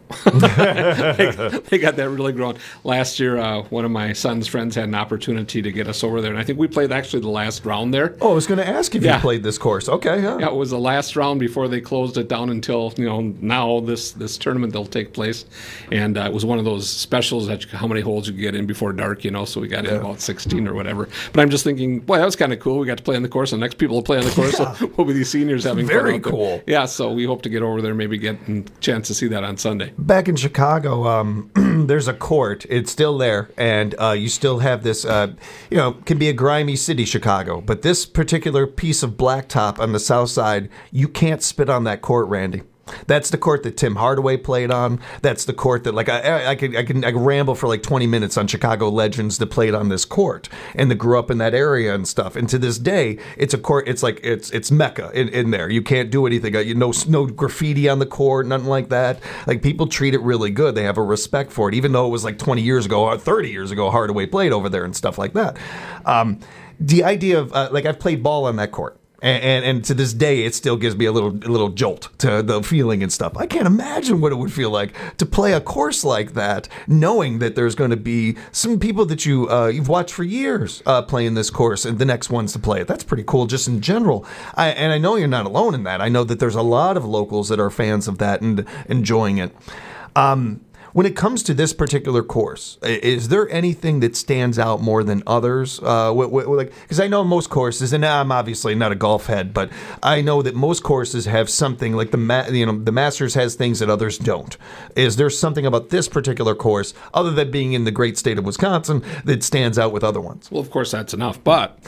they, they got that really grown. Last year, uh, one of my son's friends had an opportunity to get us over there, and I think we played actually the last round there. Oh, I was going to ask if Yeah. you played this course. Okay, yeah. Yeah, it was the last round before they closed it down until, you know, now this this tournament will take place. And uh, it was one of those specials that you, how many holes you could get in before dark, you know, so we got in about sixteen or whatever. But I'm just thinking, boy, that was kind of cool. We got to play on the course, and the next people will play on the course. Yeah. So we'll be these seniors having Very fun out there. cool. Yeah, so we hope to get over there, maybe get a chance to see that on Sunday. Back in Chicago, um, there's a court. It's still there, and uh, you still have this, uh, you know, can be a grimy city, Chicago. But this particular piece of blacktop on the south side, you can't spit on that court, Randy. That's the court that Tim Hardaway played on. That's the court that, like, I, I could, I can, I could ramble for like twenty minutes on Chicago legends that played on this court and that grew up in that area and stuff. And to this day, it's a court. It's like it's it's Mecca in, in there. You can't do anything. You no no graffiti on the court, nothing like that. Like, people treat it really good. They have a respect for it, even though it was like twenty years ago or thirty years ago. Hardaway played over there and stuff like that. Um, the idea of uh, like I've played ball on that court. And, and and to this day, it still gives me a little a little jolt to the feeling and stuff. I can't imagine what it would feel like to play a course like that, knowing that there's going to be some people that you uh, you've watched for years uh, playing this course, and the next ones to play it. That's pretty cool, just in general. I, and I know you're not alone in that. I know that there's a lot of locals that are fans of that and enjoying it. Um, When it comes to this particular course, i- is there anything that stands out more than others? Uh, wh- wh- like, because I know most courses, and I'm obviously not a golf head, but I know that most courses have something like the ma- you know the Masters has things that others don't. Is there something about this particular course, other than being in the great state of Wisconsin, that stands out with other ones? Well, of course, that's enough. But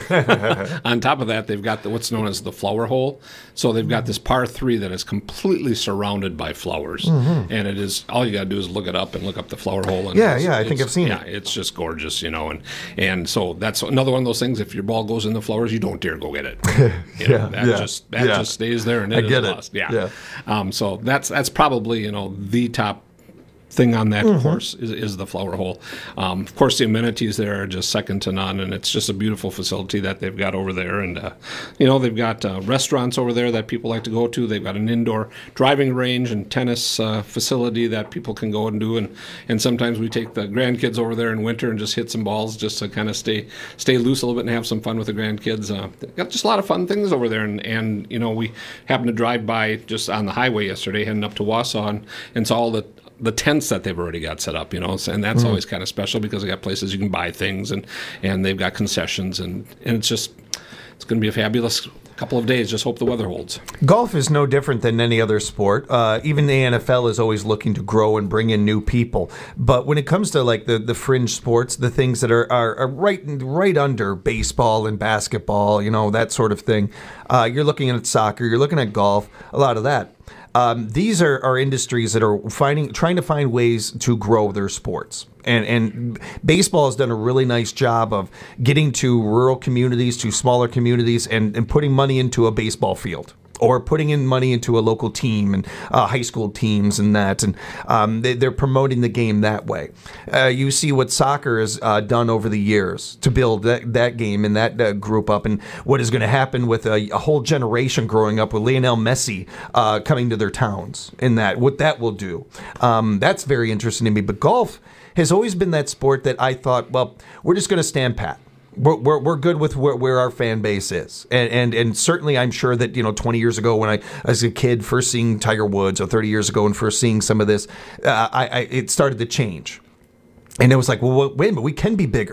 on top of that, they've got the, what's known as the flower hole. So they've got this par three that is completely surrounded by flowers. Mhm. And it is, all you got to do is look it up and look up the flower hole. And Yeah, it's- yeah, I think it's- I've seen yeah, it. it's just gorgeous, you know. And and so that's another one of those things. If your ball goes in the flowers, you don't dare go get it. You know, Yeah, that yeah, just that yeah. just stays there and I it is get it. lost. Yeah. Yeah. Um, so that's that's probably, you know, the top thing on that Mhm. course is, is the flower hole. Um, of course, the amenities there are just second to none, and it's just a beautiful facility that they've got over there. And uh, you know, they've got uh, restaurants over there that people like to go to. They've got an indoor driving range and tennis uh, facility that people can go and do. And and sometimes we take the grandkids over there in winter and just hit some balls just to kind of stay stay loose a little bit and have some fun with the grandkids. Uh, they've got just a lot of fun things over there. And and you know, we happened to drive by just on the highway yesterday, heading up to Wausau, and, and saw all the the tents that they've already got set up, you know, and that's Mhm. always kind of special because they got places you can buy things, and and they've got concessions, and and it's just it's going to be a fabulous couple of days. Just hope the weather holds. Golf is no different than any other sport. Uh, even the N F L is always looking to grow and bring in new people. But when it comes to like the, the fringe sports, the things that are, are, are right right under baseball and basketball, you know, that sort of thing, uh, you're looking at soccer, you're looking at golf, a lot of that. Um, these are, are industries that are finding, trying to find ways to grow their sports. And, and baseball has done a really nice job of getting to rural communities, to smaller communities, and, and putting money into a baseball field, or putting in money into a local team and uh, high school teams and that. And um, they, they're promoting the game that way. Uh, you see what soccer has uh, done over the years to build that, that game and that uh, group up, and what is going to happen with a, a whole generation growing up with Lionel Messi uh, coming to their towns, and that, what that will do. Um, that's very interesting to me. But golf has always been that sport that I thought, well, we're just going to stand pat. We're, we're, we're good with where, where our fan base is. And, and and certainly I'm sure that, you know, twenty years ago when I, as a kid, first seeing Tiger Woods, or thirty years ago and first seeing some of this, uh, I, I it started to change. And it was like, well, wait a minute, we can be bigger.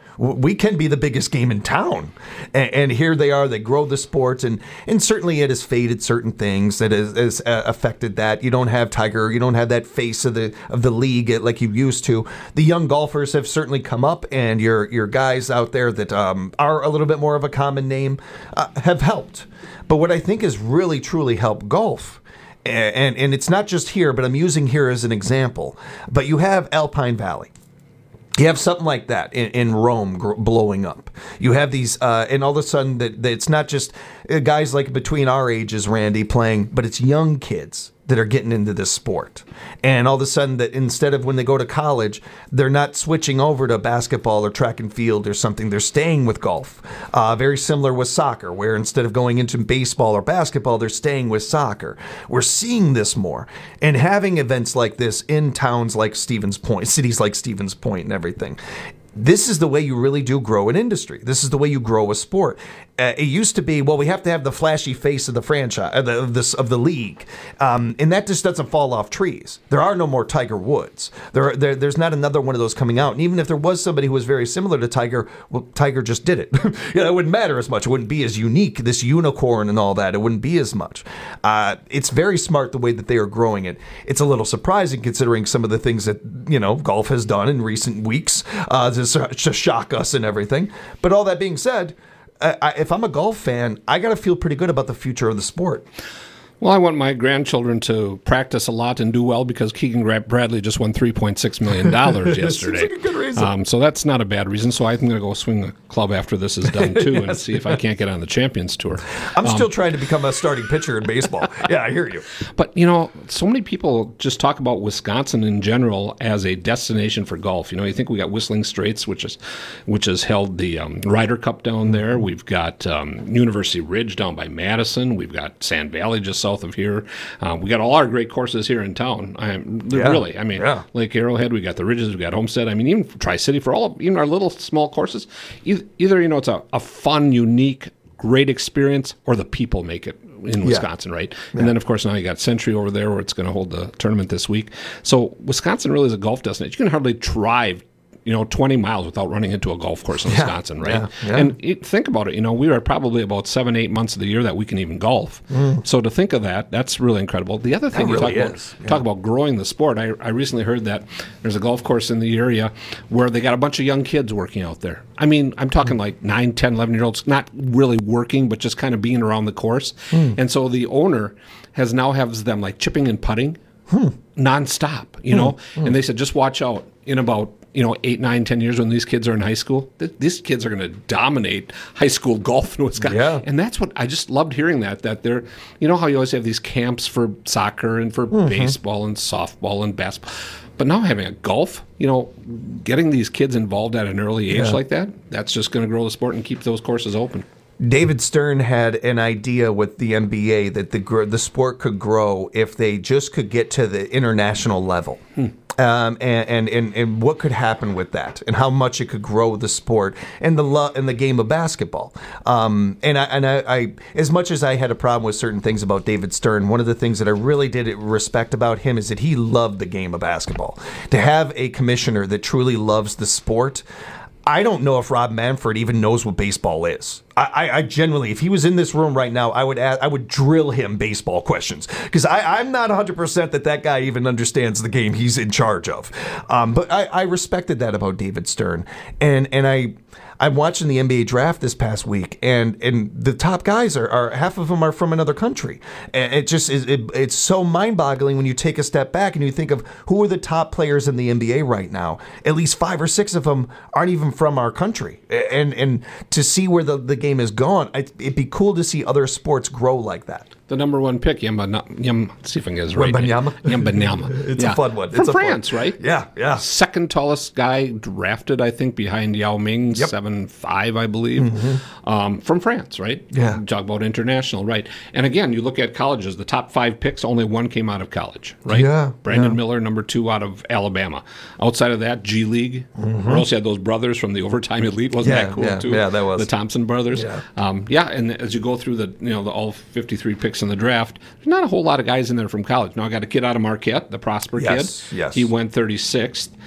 We can be the biggest game in town. And, and here they are, they grow the sport, and, and certainly it has faded certain things that has, has uh, affected that. You don't have Tiger, you don't have that face of the of the league like you used to. The young golfers have certainly come up, and your, your guys out there that um, are a little bit more of a common name uh, have helped. But what I think has really, truly helped golf, and, and it's not just here, but I'm using here as an example, but you have Alpine Valley. You have something like that in, in Rome gr- blowing up. You have these, uh, and all of a sudden, that, that it's not just guys like between our ages, Randy, playing, but it's young kids that are getting into this sport. And all of a sudden, that instead of when they go to college, they're not switching over to basketball or track and field or something. They're staying with golf. Uh, very similar with soccer, where instead of going into baseball or basketball, they're staying with soccer. We're seeing this more. And having events like this in towns like Stevens Point, cities like Stevens Point and everything, this is the way you really do grow an industry. This is the way you grow a sport. Uh, it used to be, well, we have to have the flashy face of the franchise, of the, of the, of the league, um, and that just doesn't fall off trees. There are no more Tiger Woods. There, there, there's not another one of those coming out. And even if there was somebody who was very similar to Tiger, well, Tiger just did it. You know, it wouldn't matter as much. It wouldn't be as unique, this unicorn and all that. It wouldn't be as much. Uh, it's very smart the way that they are growing it. It's a little surprising considering some of the things that, you know, golf has done in recent weeks uh, to, to shock us and everything. But all that being said, I, if I'm a golf fan, I got to feel pretty good about the future of the sport. Well, I want my grandchildren to practice a lot and do well because Keegan Bradley just won three point six million dollars yesterday. Seems like a good reason. Um, so that's not a bad reason. So I'm going to go swing the club after this is done, too, yes. and see if I can't get on the Champions Tour. I'm um, still trying to become a starting pitcher in baseball. Yeah, I hear you. But, you know, so many people just talk about Wisconsin in general as a destination for golf. You know, you think we got Whistling Straits, which is which has held the um, Ryder Cup down there. We've got um, University Ridge down by Madison. We've got Sand Valley just south of here. Um, we got all our great courses here in town. I yeah. Really, I mean, yeah. Lake Arrowhead, we got the Ridges, we got Homestead. I mean, even Tri-City, for all of, even our little small courses, either, either you know, it's a, a fun, unique, great experience, or the people make it in Wisconsin, yeah. right? And yeah. then, of course, now you got Century over there where it's going to hold the tournament this week. So Wisconsin really is a golf destination. You can hardly drive, you know, twenty miles without running into a golf course in yeah. Wisconsin, right? Yeah. Yeah. And it, think about it, you know, we are probably about seven, eight months of the year that we can even golf. Mm. So to think of that, that's really incredible. The other thing that you really talk, is. about, Yeah. talk about growing the sport, I, I recently heard that there's a golf course in the area where they got a bunch of young kids working out there. I mean, I'm talking mm. like nine, ten, eleven-year-olds, not really working, but just kind of being around the course. Mm. And so the owner has now has them like chipping and putting hmm. nonstop, you know? Mm. And they said, just watch out in about you know, eight, nine, ten years when these kids are in high school, th- these kids are going to dominate high school golf in Wisconsin. Yeah. And that's what I just loved hearing that, that they're, you know how you always have these camps for soccer and for Mhm. baseball and softball and basketball. But now having a golf, you know, getting these kids involved at an early age Yeah. like that, that's just going to grow the sport and keep those courses open. David Stern had an idea with the N B A that the gr- the sport could grow if they just could get to the international level. Hmm. Um, and, and, and, and what could happen with that, and how much it could grow the sport and the lo- and the game of basketball. Um, and I, and I, I, as much as I had a problem with certain things about David Stern, one of the things that I really did respect about him is that he loved the game of basketball. To have a commissioner that truly loves the sport, I don't know if Rob Manfred even knows what baseball is. I, I, I genuinely, if he was in this room right now, I would ask, I would drill him baseball questions because I'm not one hundred percent that that guy even understands the game he's in charge of. Um, but I, I respected that about David Stern, and and I. I'm watching the N B A draft this past week, and, and the top guys are, are half of them are from another country. And it just is it, it's so mind-boggling when you take a step back and you think of who are the top players in the N B A right now. At least five or six of them aren't even from our country. And and to see where the, the game is gone, it'd be cool to see other sports grow like that. The number one pick, Yamba, Yam, let's see if I can get his right Wembanyama? name. Yambanyama. It's yeah. a fun one. From It's a France, fun. right? Yeah, yeah. Second tallest guy drafted, I think, behind Yao Ming, Yep. seven five, I believe. Mhm. Um, from France, right? Yeah. Talk about international, right? And again, you look at colleges, the top five picks, only one came out of college, right? Yeah, Brandon yeah. Miller, number two out of Alabama. Outside of that, G League. Mhm. Or else you had those brothers from the Overtime Elite. Wasn't Yeah, that cool, yeah, too? yeah, that was. The Thompson brothers. Yeah. Um, yeah, and as you go through the, you know, the all fifty-three picks in the draft, there's not a whole lot of guys in there from college. Now, I got a kid out of Marquette, the Prosper Yes, kid. yes. He went thirty-sixth.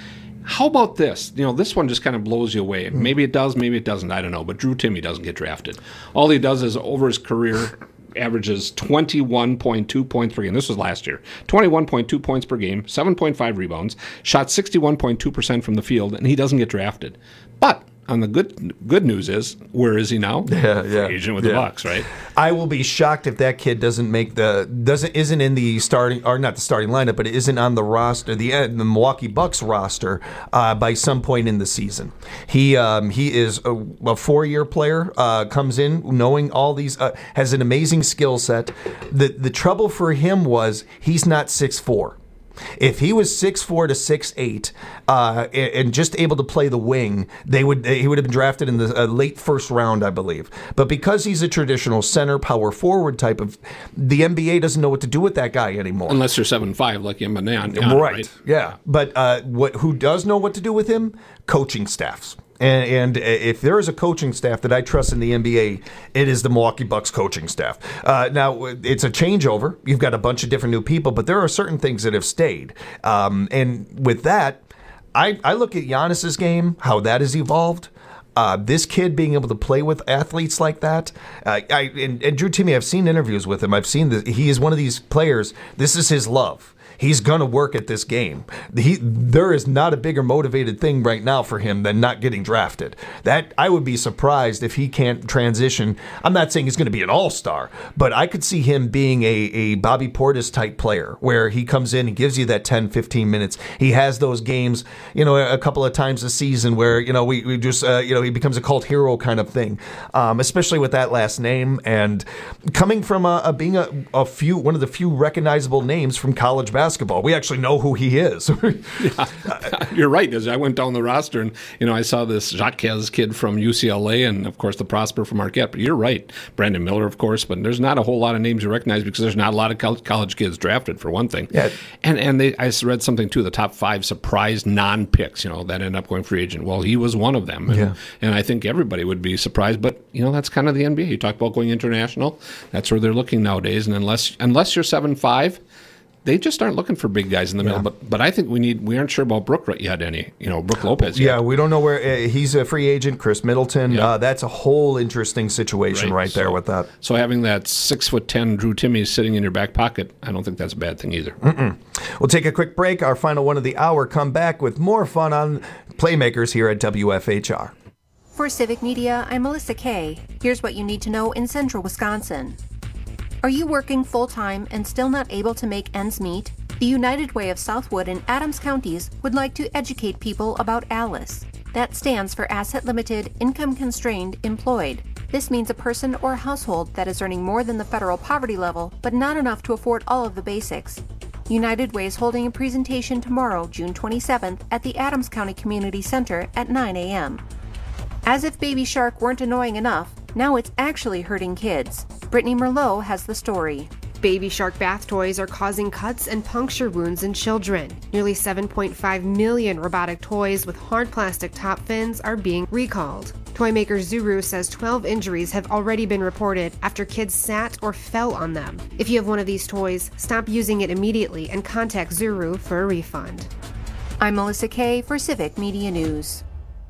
How about this? You know, this one just kind of blows you away. Maybe it does, maybe it doesn't. I don't know. But Drew Timme doesn't get drafted. All he does is, over his career, averages twenty-one point two points per game. This was last year. twenty-one point two points per game, seven point five rebounds, shot sixty-one point two percent from the field, and he doesn't get drafted. But on the good good news is, where is he now? Yeah, yeah. Free agent with yeah. the Bucks, right? I will be shocked if that kid doesn't make the doesn't isn't in the starting or not the starting lineup, but isn't on the roster, the uh, the Milwaukee Bucks roster uh, by some point in the season. He um, he is a, a four year player. Uh, comes in knowing all these, uh, has an amazing skill set. The the trouble for him was he's not six four. If he was six four to six eight uh, and just able to play the wing, they would he would have been drafted in the uh, late first round, I believe. But because he's a traditional center, power forward type of, the N B A doesn't know what to do with that guy anymore. Unless you're seven five like Yamanan. Right, right, yeah. But uh, what who does know what to do with him? Coaching staffs. And, and if there is a coaching staff that I trust in the N B A, it is the Milwaukee Bucks coaching staff. Uh, now, it's a changeover. You've got a bunch of different new people, but there are certain things that have stayed. Um, and with that, I, I look at Giannis's game, how that has evolved. Uh, this kid being able to play with athletes like that, uh, I and, and Drew Timme, I've seen interviews with him. I've seen that he is one of these players. This is his love. He's going to work at this game. He, there is not a bigger motivated thing right now for him than not getting drafted. That I would be surprised if he can't transition. I'm not saying he's going to be an all-star, but I could see him being a, a Bobby Portis type player where he comes in and gives you that ten, fifteen minutes. He has those games, you know, a couple of times a season where, you know, we, we just, uh, you know, he becomes a cult hero kind of thing, um, especially with that last name and coming from a, a being a, a few, one of the few recognizable names from college basketball. Basketball. We actually know who he is. Yeah, you're right. As I went down the roster, and you know, I saw this Jacques kid from U C L A, and of course the Prosper from Marquette. But you're right, Brandon Miller, of course. But there's not a whole lot of names you recognize because there's not a lot of college kids drafted, for one thing. Yeah. And and they, I read something too. The top five surprise non-picks, you know, that end up going free agent. Well, he was one of them. And, yeah. and I think everybody would be surprised. But you know, that's kind of the N B A. You talk about going international. That's where they're looking nowadays. And unless unless you're seven five. They just aren't looking for big guys in the yeah. middle, but but I think we need we aren't sure about Brook yet. Any you know Brook Lopez yet. Yeah, we don't know where uh, he's a free agent. Chris Middleton, yeah. uh, that's a whole interesting situation right, right so, there with that. So having that six foot ten Drew Timme sitting in your back pocket, I don't think that's a bad thing either. Mm-mm. We'll take a quick break. Our final one of the hour. Come back with more fun on Playmakers here at W F H R. For Civic Media, I'm Melissa Kay. Here's what you need to know in central Wisconsin. Are you working full-time and still not able to make ends meet? The United Way of Southwood and Adams counties would like to educate people about ALICE. That stands for Asset Limited, Income Constrained, Employed. This means a person or household that is earning more than the federal poverty level, but not enough to afford all of the basics. United Way is holding a presentation tomorrow, June twenty-seventh, at the Adams County Community Center at nine a.m. As if Baby Shark weren't annoying enough, now it's actually hurting kids. Brittany Merlot has the story. Baby Shark bath toys are causing cuts and puncture wounds in children. Nearly seven point five million robotic toys with hard plastic top fins are being recalled. Toy maker Zuru says twelve injuries have already been reported after kids sat or fell on them. If you have one of these toys, stop using it immediately and contact Zuru for a refund. I'm Melissa Kay for Civic Media News.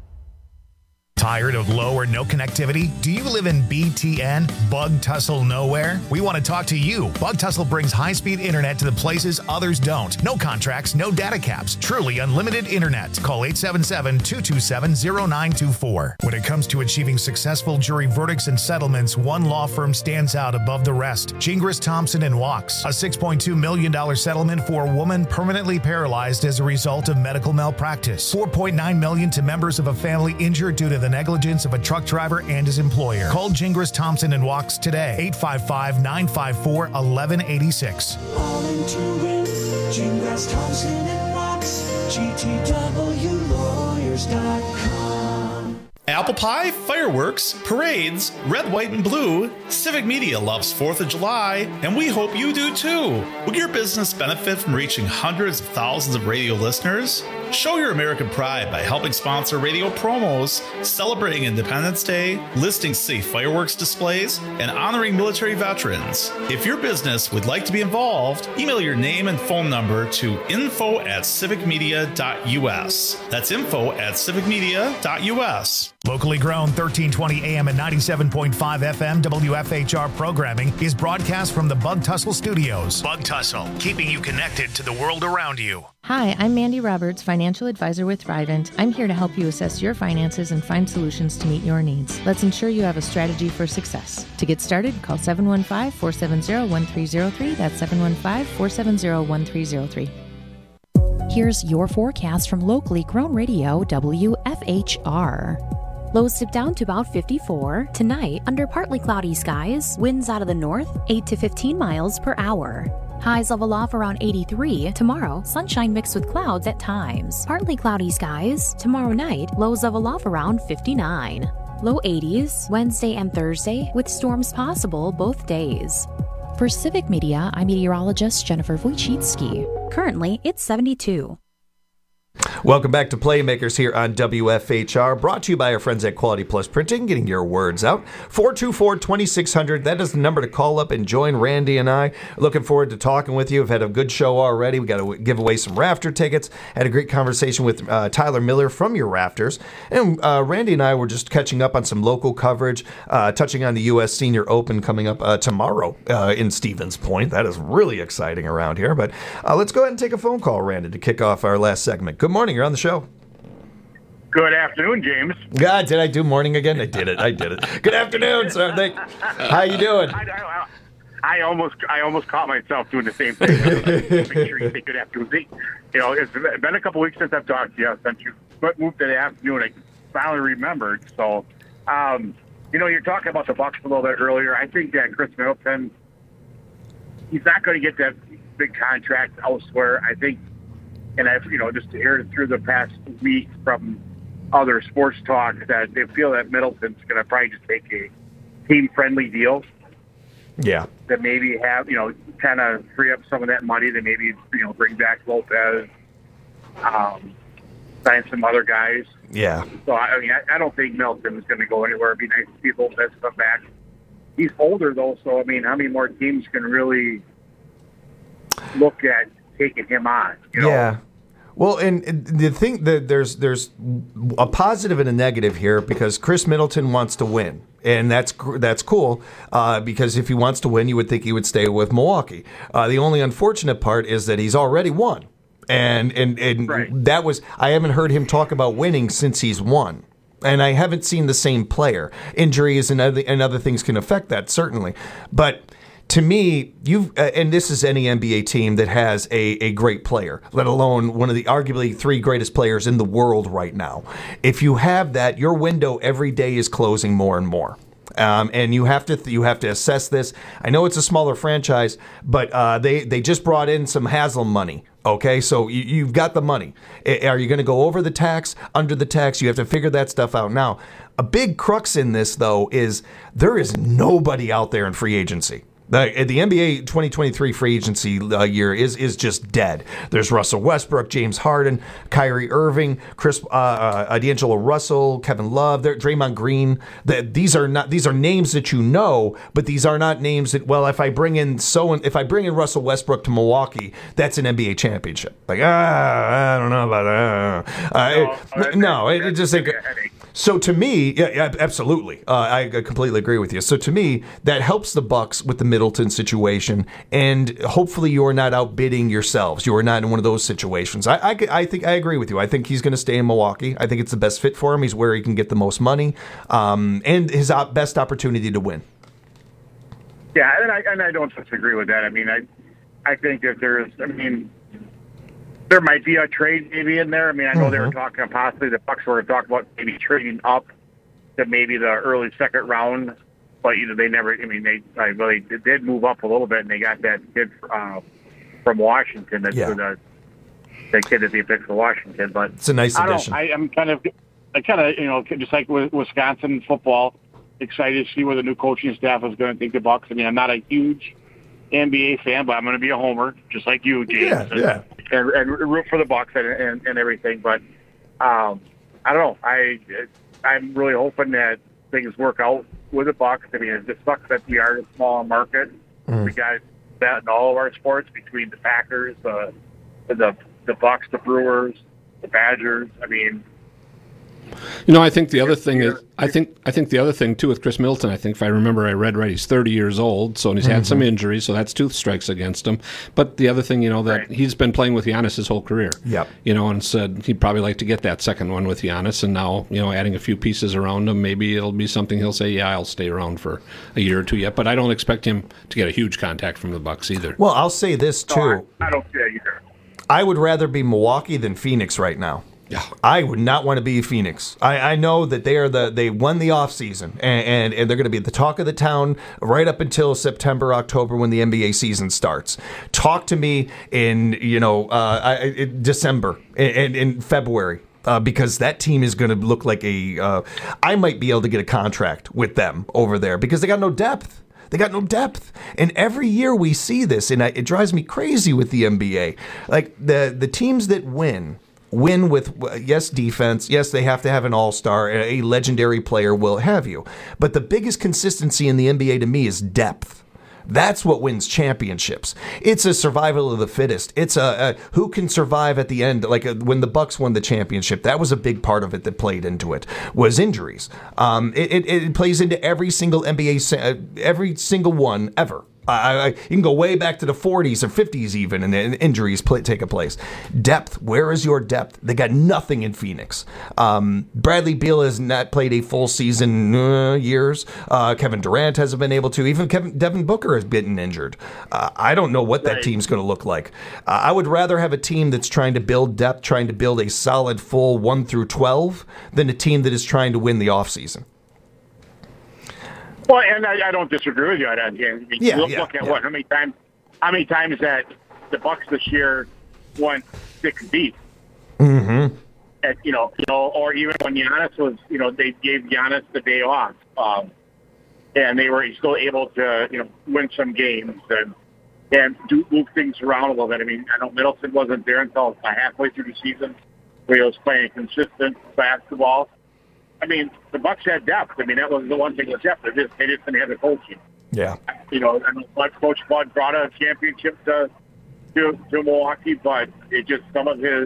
Tired of low or no connectivity? Do you live in B T N, Bug Tussle Nowhere? We want to talk to you. Bug Tussle brings high-speed internet to the places others don't. No contracts, no data caps. Truly unlimited internet. Call eight seven seven, two two seven, zero nine two four. When it comes to achieving successful jury verdicts and settlements, one law firm stands out above the rest. Gingras, Thompson and Wachs. A six point two million dollars settlement for a woman permanently paralyzed as a result of medical malpractice. four point nine million dollars to members of a family injured due to the negligence of a truck driver and his employer. Call Gingras, Thompson and Wachs today. eight five five, nine five four, one one eight six. All in to win. Gingras, Thompson and Wachs. G T W lawyers dot com. Apple pie, fireworks, parades, red, white, and blue. Civic Media loves fourth of July, and we hope you do too. Will your business benefit from reaching hundreds of thousands of radio listeners? Show your American pride by helping sponsor radio promos, celebrating Independence Day, listing safe fireworks displays, and honoring military veterans. If your business would like to be involved, email your name and phone number to info at civicmedia.us. That's info at civicmedia.us. Locally grown thirteen twenty A M and ninety-seven point five F M W F H R programming is broadcast from the Bug Tussle Studios. Bug Tussle, keeping you connected to the world around you. Hi, I'm Mandy Roberts, financial advisor with Thrivent. I'm here to help you assess your finances and find solutions to meet your needs. Let's ensure you have a strategy for success. To get started, call seven one five, four seven zero, one three zero three. That's seven one five, four seven zero, one three zero three. Here's your forecast from locally grown radio W F H R. Lows dip down to about fifty-four. Tonight, under partly cloudy skies, winds out of the north, eight to fifteen miles per hour. Highs level off around eighty-three. Tomorrow, sunshine mixed with clouds at times. Partly cloudy skies. Tomorrow night, lows level off around fifty-nine. Low eighties, Wednesday and Thursday, with storms possible both days. For Civic Media, I'm meteorologist Jennifer Wojcicki. Currently, it's seventy-two. Welcome back to Playmakers here on W F H R, brought to you by our friends at Quality Plus Printing, getting your words out. four two four, two six zero zero, that is the number to call up and join Randy and I. Looking forward to talking with you. We've had a good show already. We got to give away some Rafter tickets. Had a great conversation with uh, Tyler Miller from your Rafters. And uh, Randy and I were just catching up on some local coverage, uh, touching on the U S Senior Open coming up uh, tomorrow uh, in Stevens Point. That is really exciting around here. But uh, let's go ahead and take a phone call, Randy, to kick off our last segment. Good morning. You're on the show. Good afternoon, James. God, did I do morning again? I did it. I did it. Good afternoon, sir. Thank- How you doing? I, I, I almost, I almost caught myself doing the same thing. Make sure you say good afternoon. You know, it's been a couple weeks since I've talked to you. Since you moved to the afternoon, I finally remembered. So, um, you know, you're talking about the Bucs a little bit earlier. I think that Chris Middleton, he's not going to get that big contract elsewhere. I think. And I've, you know, just heard through the past week from other sports talk that they feel that Middleton's going to probably just take a team-friendly deal. Yeah. That maybe have, you know, kind of free up some of that money to maybe, you know, bring back Lopez, um, sign some other guys. Yeah. So, I mean, I, I don't think Middleton is going to go anywhere. It'd be nice to see Lopez come back. He's older, though, so, I mean, how many more teams can really look at taking him on, you know? Yeah. Well, and the thing that there's there's a positive and a negative here because Chris Middleton wants to win, and that's that's cool uh, because if he wants to win, you would think he would stay with Milwaukee. Uh, the only unfortunate part is that he's already won, and and and right. that was I haven't heard him talk about winning since he's won. And I haven't seen the same player. Injuries and other, and other things can affect that, certainly, but. To me, you've uh, and this is any N B A team that has a, a great player, let alone one of the arguably three greatest players in the world right now. If you have that, your window every day is closing more and more. Um, and you have to th- you have to assess this. I know it's a smaller franchise, but uh, they they just brought in some Haslam money. Okay, so you, you've got the money. Are you going to go over the tax, under the tax? You have to figure that stuff out now. A big crux in this, though, is there is nobody out there in free agency. The, the N B A twenty twenty-three free agency uh, year is is just dead. There's Russell Westbrook, James Harden, Kyrie Irving, Chris uh, uh, D'Angelo Russell, Kevin Love, Draymond Green. The, these are not these are names that you know, but these are not names that. Well, if I bring in so if I bring in Russell Westbrook to Milwaukee, that's an N B A championship. Like ah, I don't know about that. Uh, no, it, no, it, it just like. So to me, yeah, yeah absolutely, uh, I completely agree with you. So to me, that helps the Bucks with the Middleton situation, and hopefully you are not outbidding yourselves. You are not in one of those situations. I, I, I think I agree with you. I think he's going to stay in Milwaukee. I think it's the best fit for him. He's where he can get the most money, um, and his op- best opportunity to win. Yeah, and I and I don't disagree with that. I mean, I I think that there's, I mean. There might be a trade maybe in there. I mean, I know mm-hmm. they were talking possibly the Bucks were talking about maybe trading up to maybe the early second round, but you know they never. I mean, they I really did move up a little bit, and they got that kid uh, from Washington. That's yeah. the the kid that they picked for Washington. But it's a nice I don't addition. know, I, I'm kind of, I kind of you know just like with Wisconsin football, excited to see where the new coaching staff is going to think the Bucks. I mean, I'm not a huge N B A fan, but I'm going to be a homer, just like you, James. Yeah, yeah. and, and root for the Bucks and, and, and everything. But um, I don't know. I I'm really hoping that things work out with the Bucks. I mean, it just sucks that we are a small market. Mm. We got that in all of our sports between the Packers, the the the Bucks, the Brewers, the Badgers. I mean. You know, I think the other thing is, I think I think the other thing too with Chris Middleton. I think if I remember, I read right, he's thirty years old, so and he's had Mhm. some injuries, so that's two strikes against him. But the other thing, you know, that Right. he's been playing with Giannis his whole career. Yep. You know, and said he'd probably like to get that second one with Giannis, and now you know, adding a few pieces around him, maybe it'll be something he'll say, yeah, I'll stay around for a year or two yet. But I don't expect him to get a huge contact from the Bucks either. Well, I'll say this too. No, I, I don't see that either. I would rather be Milwaukee than Phoenix right now. Yeah. I would not want to be Phoenix. I, I know that they are the they won the offseason, and, and, and they're going to be the talk of the town right up until September, October when the N B A season starts. Talk to me in you know uh, I, in December and in, in February. Uh, because that team is going to look like a. Uh, I might be able to get a contract with them over there because they got no depth. They got no depth. And every year we see this, and I, it drives me crazy with the N B A. Like the the teams that win. Win with, yes, defense. Yes, they have to have an all-star. A legendary player will have you. But the biggest consistency in the N B A to me is depth. That's what wins championships. It's a survival of the fittest. It's a, a who can survive at the end. Like a, when the Bucks won the championship, that was a big part of it that played into it, was injuries. Um, it, it, it plays into every single N B A, every single one ever. I, I, you can go way back to the forties or fifties even, and, and injuries play, take a place. Depth, where is your depth? They got nothing in Phoenix. Um, Bradley Beal has not played a full season uh, years. Uh, Kevin Durant hasn't been able to. Even Kevin, Devin Booker has been injured. Uh, I don't know what that Right. team's going to look like. Uh, I would rather have a team that's trying to build depth, trying to build a solid full one through twelve, than a team that is trying to win the offseason. Well, and I, I don't disagree with you on that, James. I mean, Yeah, look, yeah, look at yeah. what how many times how many times that the Bucks this year won six deep. Mm-hmm. At, you know, you know, or even when Giannis was, you know, they gave Giannis the day off, um, and they were still able to, you know, win some games and and do move things around a little bit. I mean, I know Middleton wasn't there until halfway through the season, where he was playing consistent basketball. I mean, the Bucks had depth. I mean, that was the one thing with depth. They just they just didn't have the coaching. Yeah. You know, I know Bud- Coach Bud brought a championship to, to to Milwaukee, but it just some of his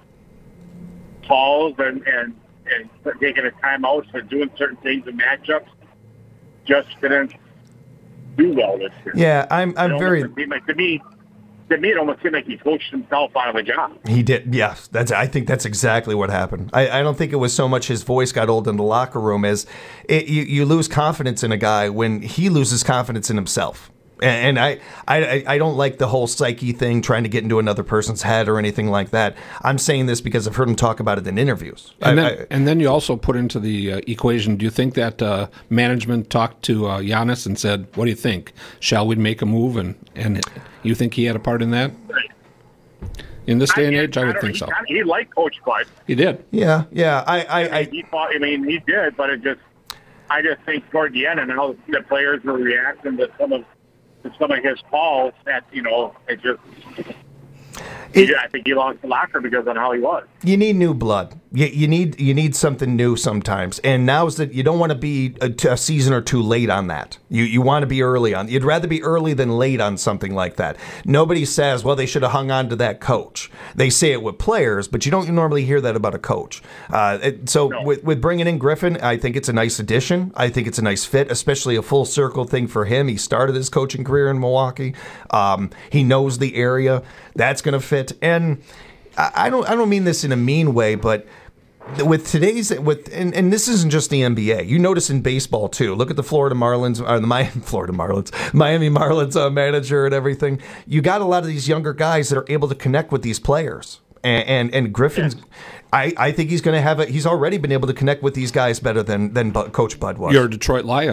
calls and and and taking a timeout and doing certain things in matchups just didn't do well this year. Yeah, I'm I'm It very. almost seemed like, to me, to me, it almost seemed like he coached himself out of a job. He did, yes. That's. I think that's exactly what happened. I, I don't think it was so much his voice got old in the locker room as it, you, you lose confidence in a guy when he loses confidence in himself. And, and I, I, I don't like the whole psyche thing, trying to get into another person's head or anything like that. I'm saying this because I've heard him talk about it in interviews. And, I, then, I, and then you also put into the uh, equation, do you think that uh, management talked to uh, Giannis and said, what do you think? Shall we make a move? And, and you think he had a part in that? In this day and age, I would don't think know, so. He, he liked Coach Bud. He did. Yeah, yeah. I, I, I, mean, he fought, I mean, he did, but it just, I just think toward the end and how the players were reacting to some of to some of his calls, that you know, it just. It, I think he lost the locker because of how he was. You need new blood. You, you need you need something new sometimes. And now's that you don't want to be a, a season or two late on that. You you want to be early on. You'd rather be early than late on something like that. Nobody says, well, they should have hung on to that coach. They say it with players, but you don't normally hear that about a coach. Uh, it, so no. with with bringing in Griffin, I think it's a nice addition. I think it's a nice fit, especially a full circle thing for him. He started his coaching career in Milwaukee. Um, he knows the area. That's going to fit. And I don't I don't mean this in a mean way, but with today's with and, and this isn't just the N B A. You notice in baseball too. Look at the Florida Marlins, or the Miami Florida Marlins, Miami Marlins uh, manager and everything. You got a lot of these younger guys that are able to connect with these players. And and, and Griffin's, yes. I, I think he's going to have a. He's already been able to connect with these guys better than than Bud, Coach Bud was. Your Detroit Lions.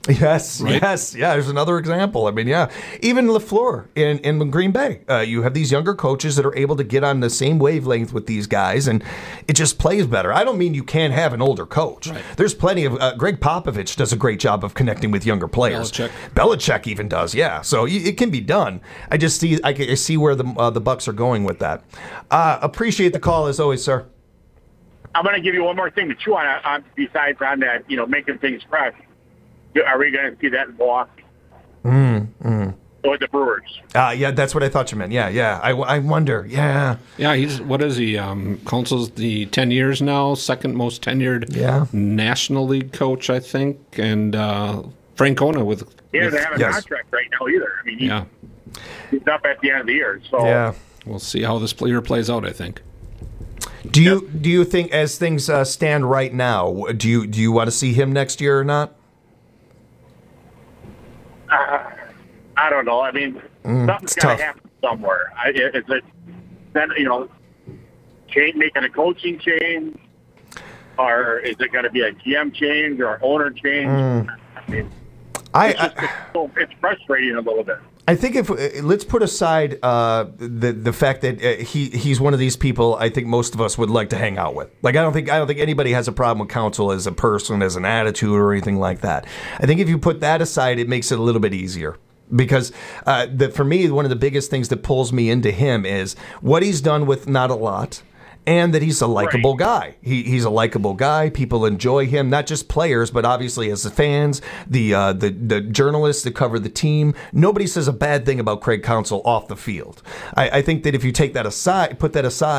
Yes, Right? yes, yeah. There's another example. I mean, yeah, even LaFleur in in Green Bay, uh, you have these younger coaches that are able to get on the same wavelength with these guys, and it just plays better. I don't mean you can't have an older coach. Right. There's plenty of uh, Greg Popovich does a great job of connecting with younger players. Belichick. Belichick even does, yeah. So y- it can be done. I just see I, can- I see where the uh, the Bucks are going with that. Uh, appreciate the call as always, sir. I'm going to give you one more thing to chew on, on besides on that, you know, making things fresh. Are we going to see that in Milwaukee Mm, mm. or the Brewers? Uh, yeah, that's what I thought you meant. Yeah, yeah. I, I wonder. Yeah. Yeah, he's what is he? Um, Council's the ten years now, second most tenured Yeah. National League coach, I think, and uh, Francona with. He doesn't with- have a contract right now either. I mean, he, Yeah, he's up at the end of the year. So Yeah. we'll see how this player plays out. I think. Do you do you think as things uh, stand right now, do you do you want to see him next year or not? Uh, I don't know. I mean, Mm, something's it's got tough. to happen somewhere. I, is it then you know, change, making a coaching change, or is it going to be a G M change or owner change? Mm. I mean, I, it's, just, it's, so, it's frustrating a little bit. I think if uh, let's put aside uh, the the fact that uh, he he's one of these people I think most of us would like to hang out with. Like I don't think I don't think anybody has a problem with Council as a person, as an attitude, or anything like that. I think if you put that aside, it makes it a little bit easier. Because uh, the, for me, one of the biggest things that pulls me into him is what he's done with not a lot, and that he's a likable guy. He, he's a likable guy. People enjoy him, not just players, but obviously as the fans, the uh, the the journalists that cover the team. Nobody says a bad thing about Craig Counsell off the field. I, I think that if you take that aside, put that aside.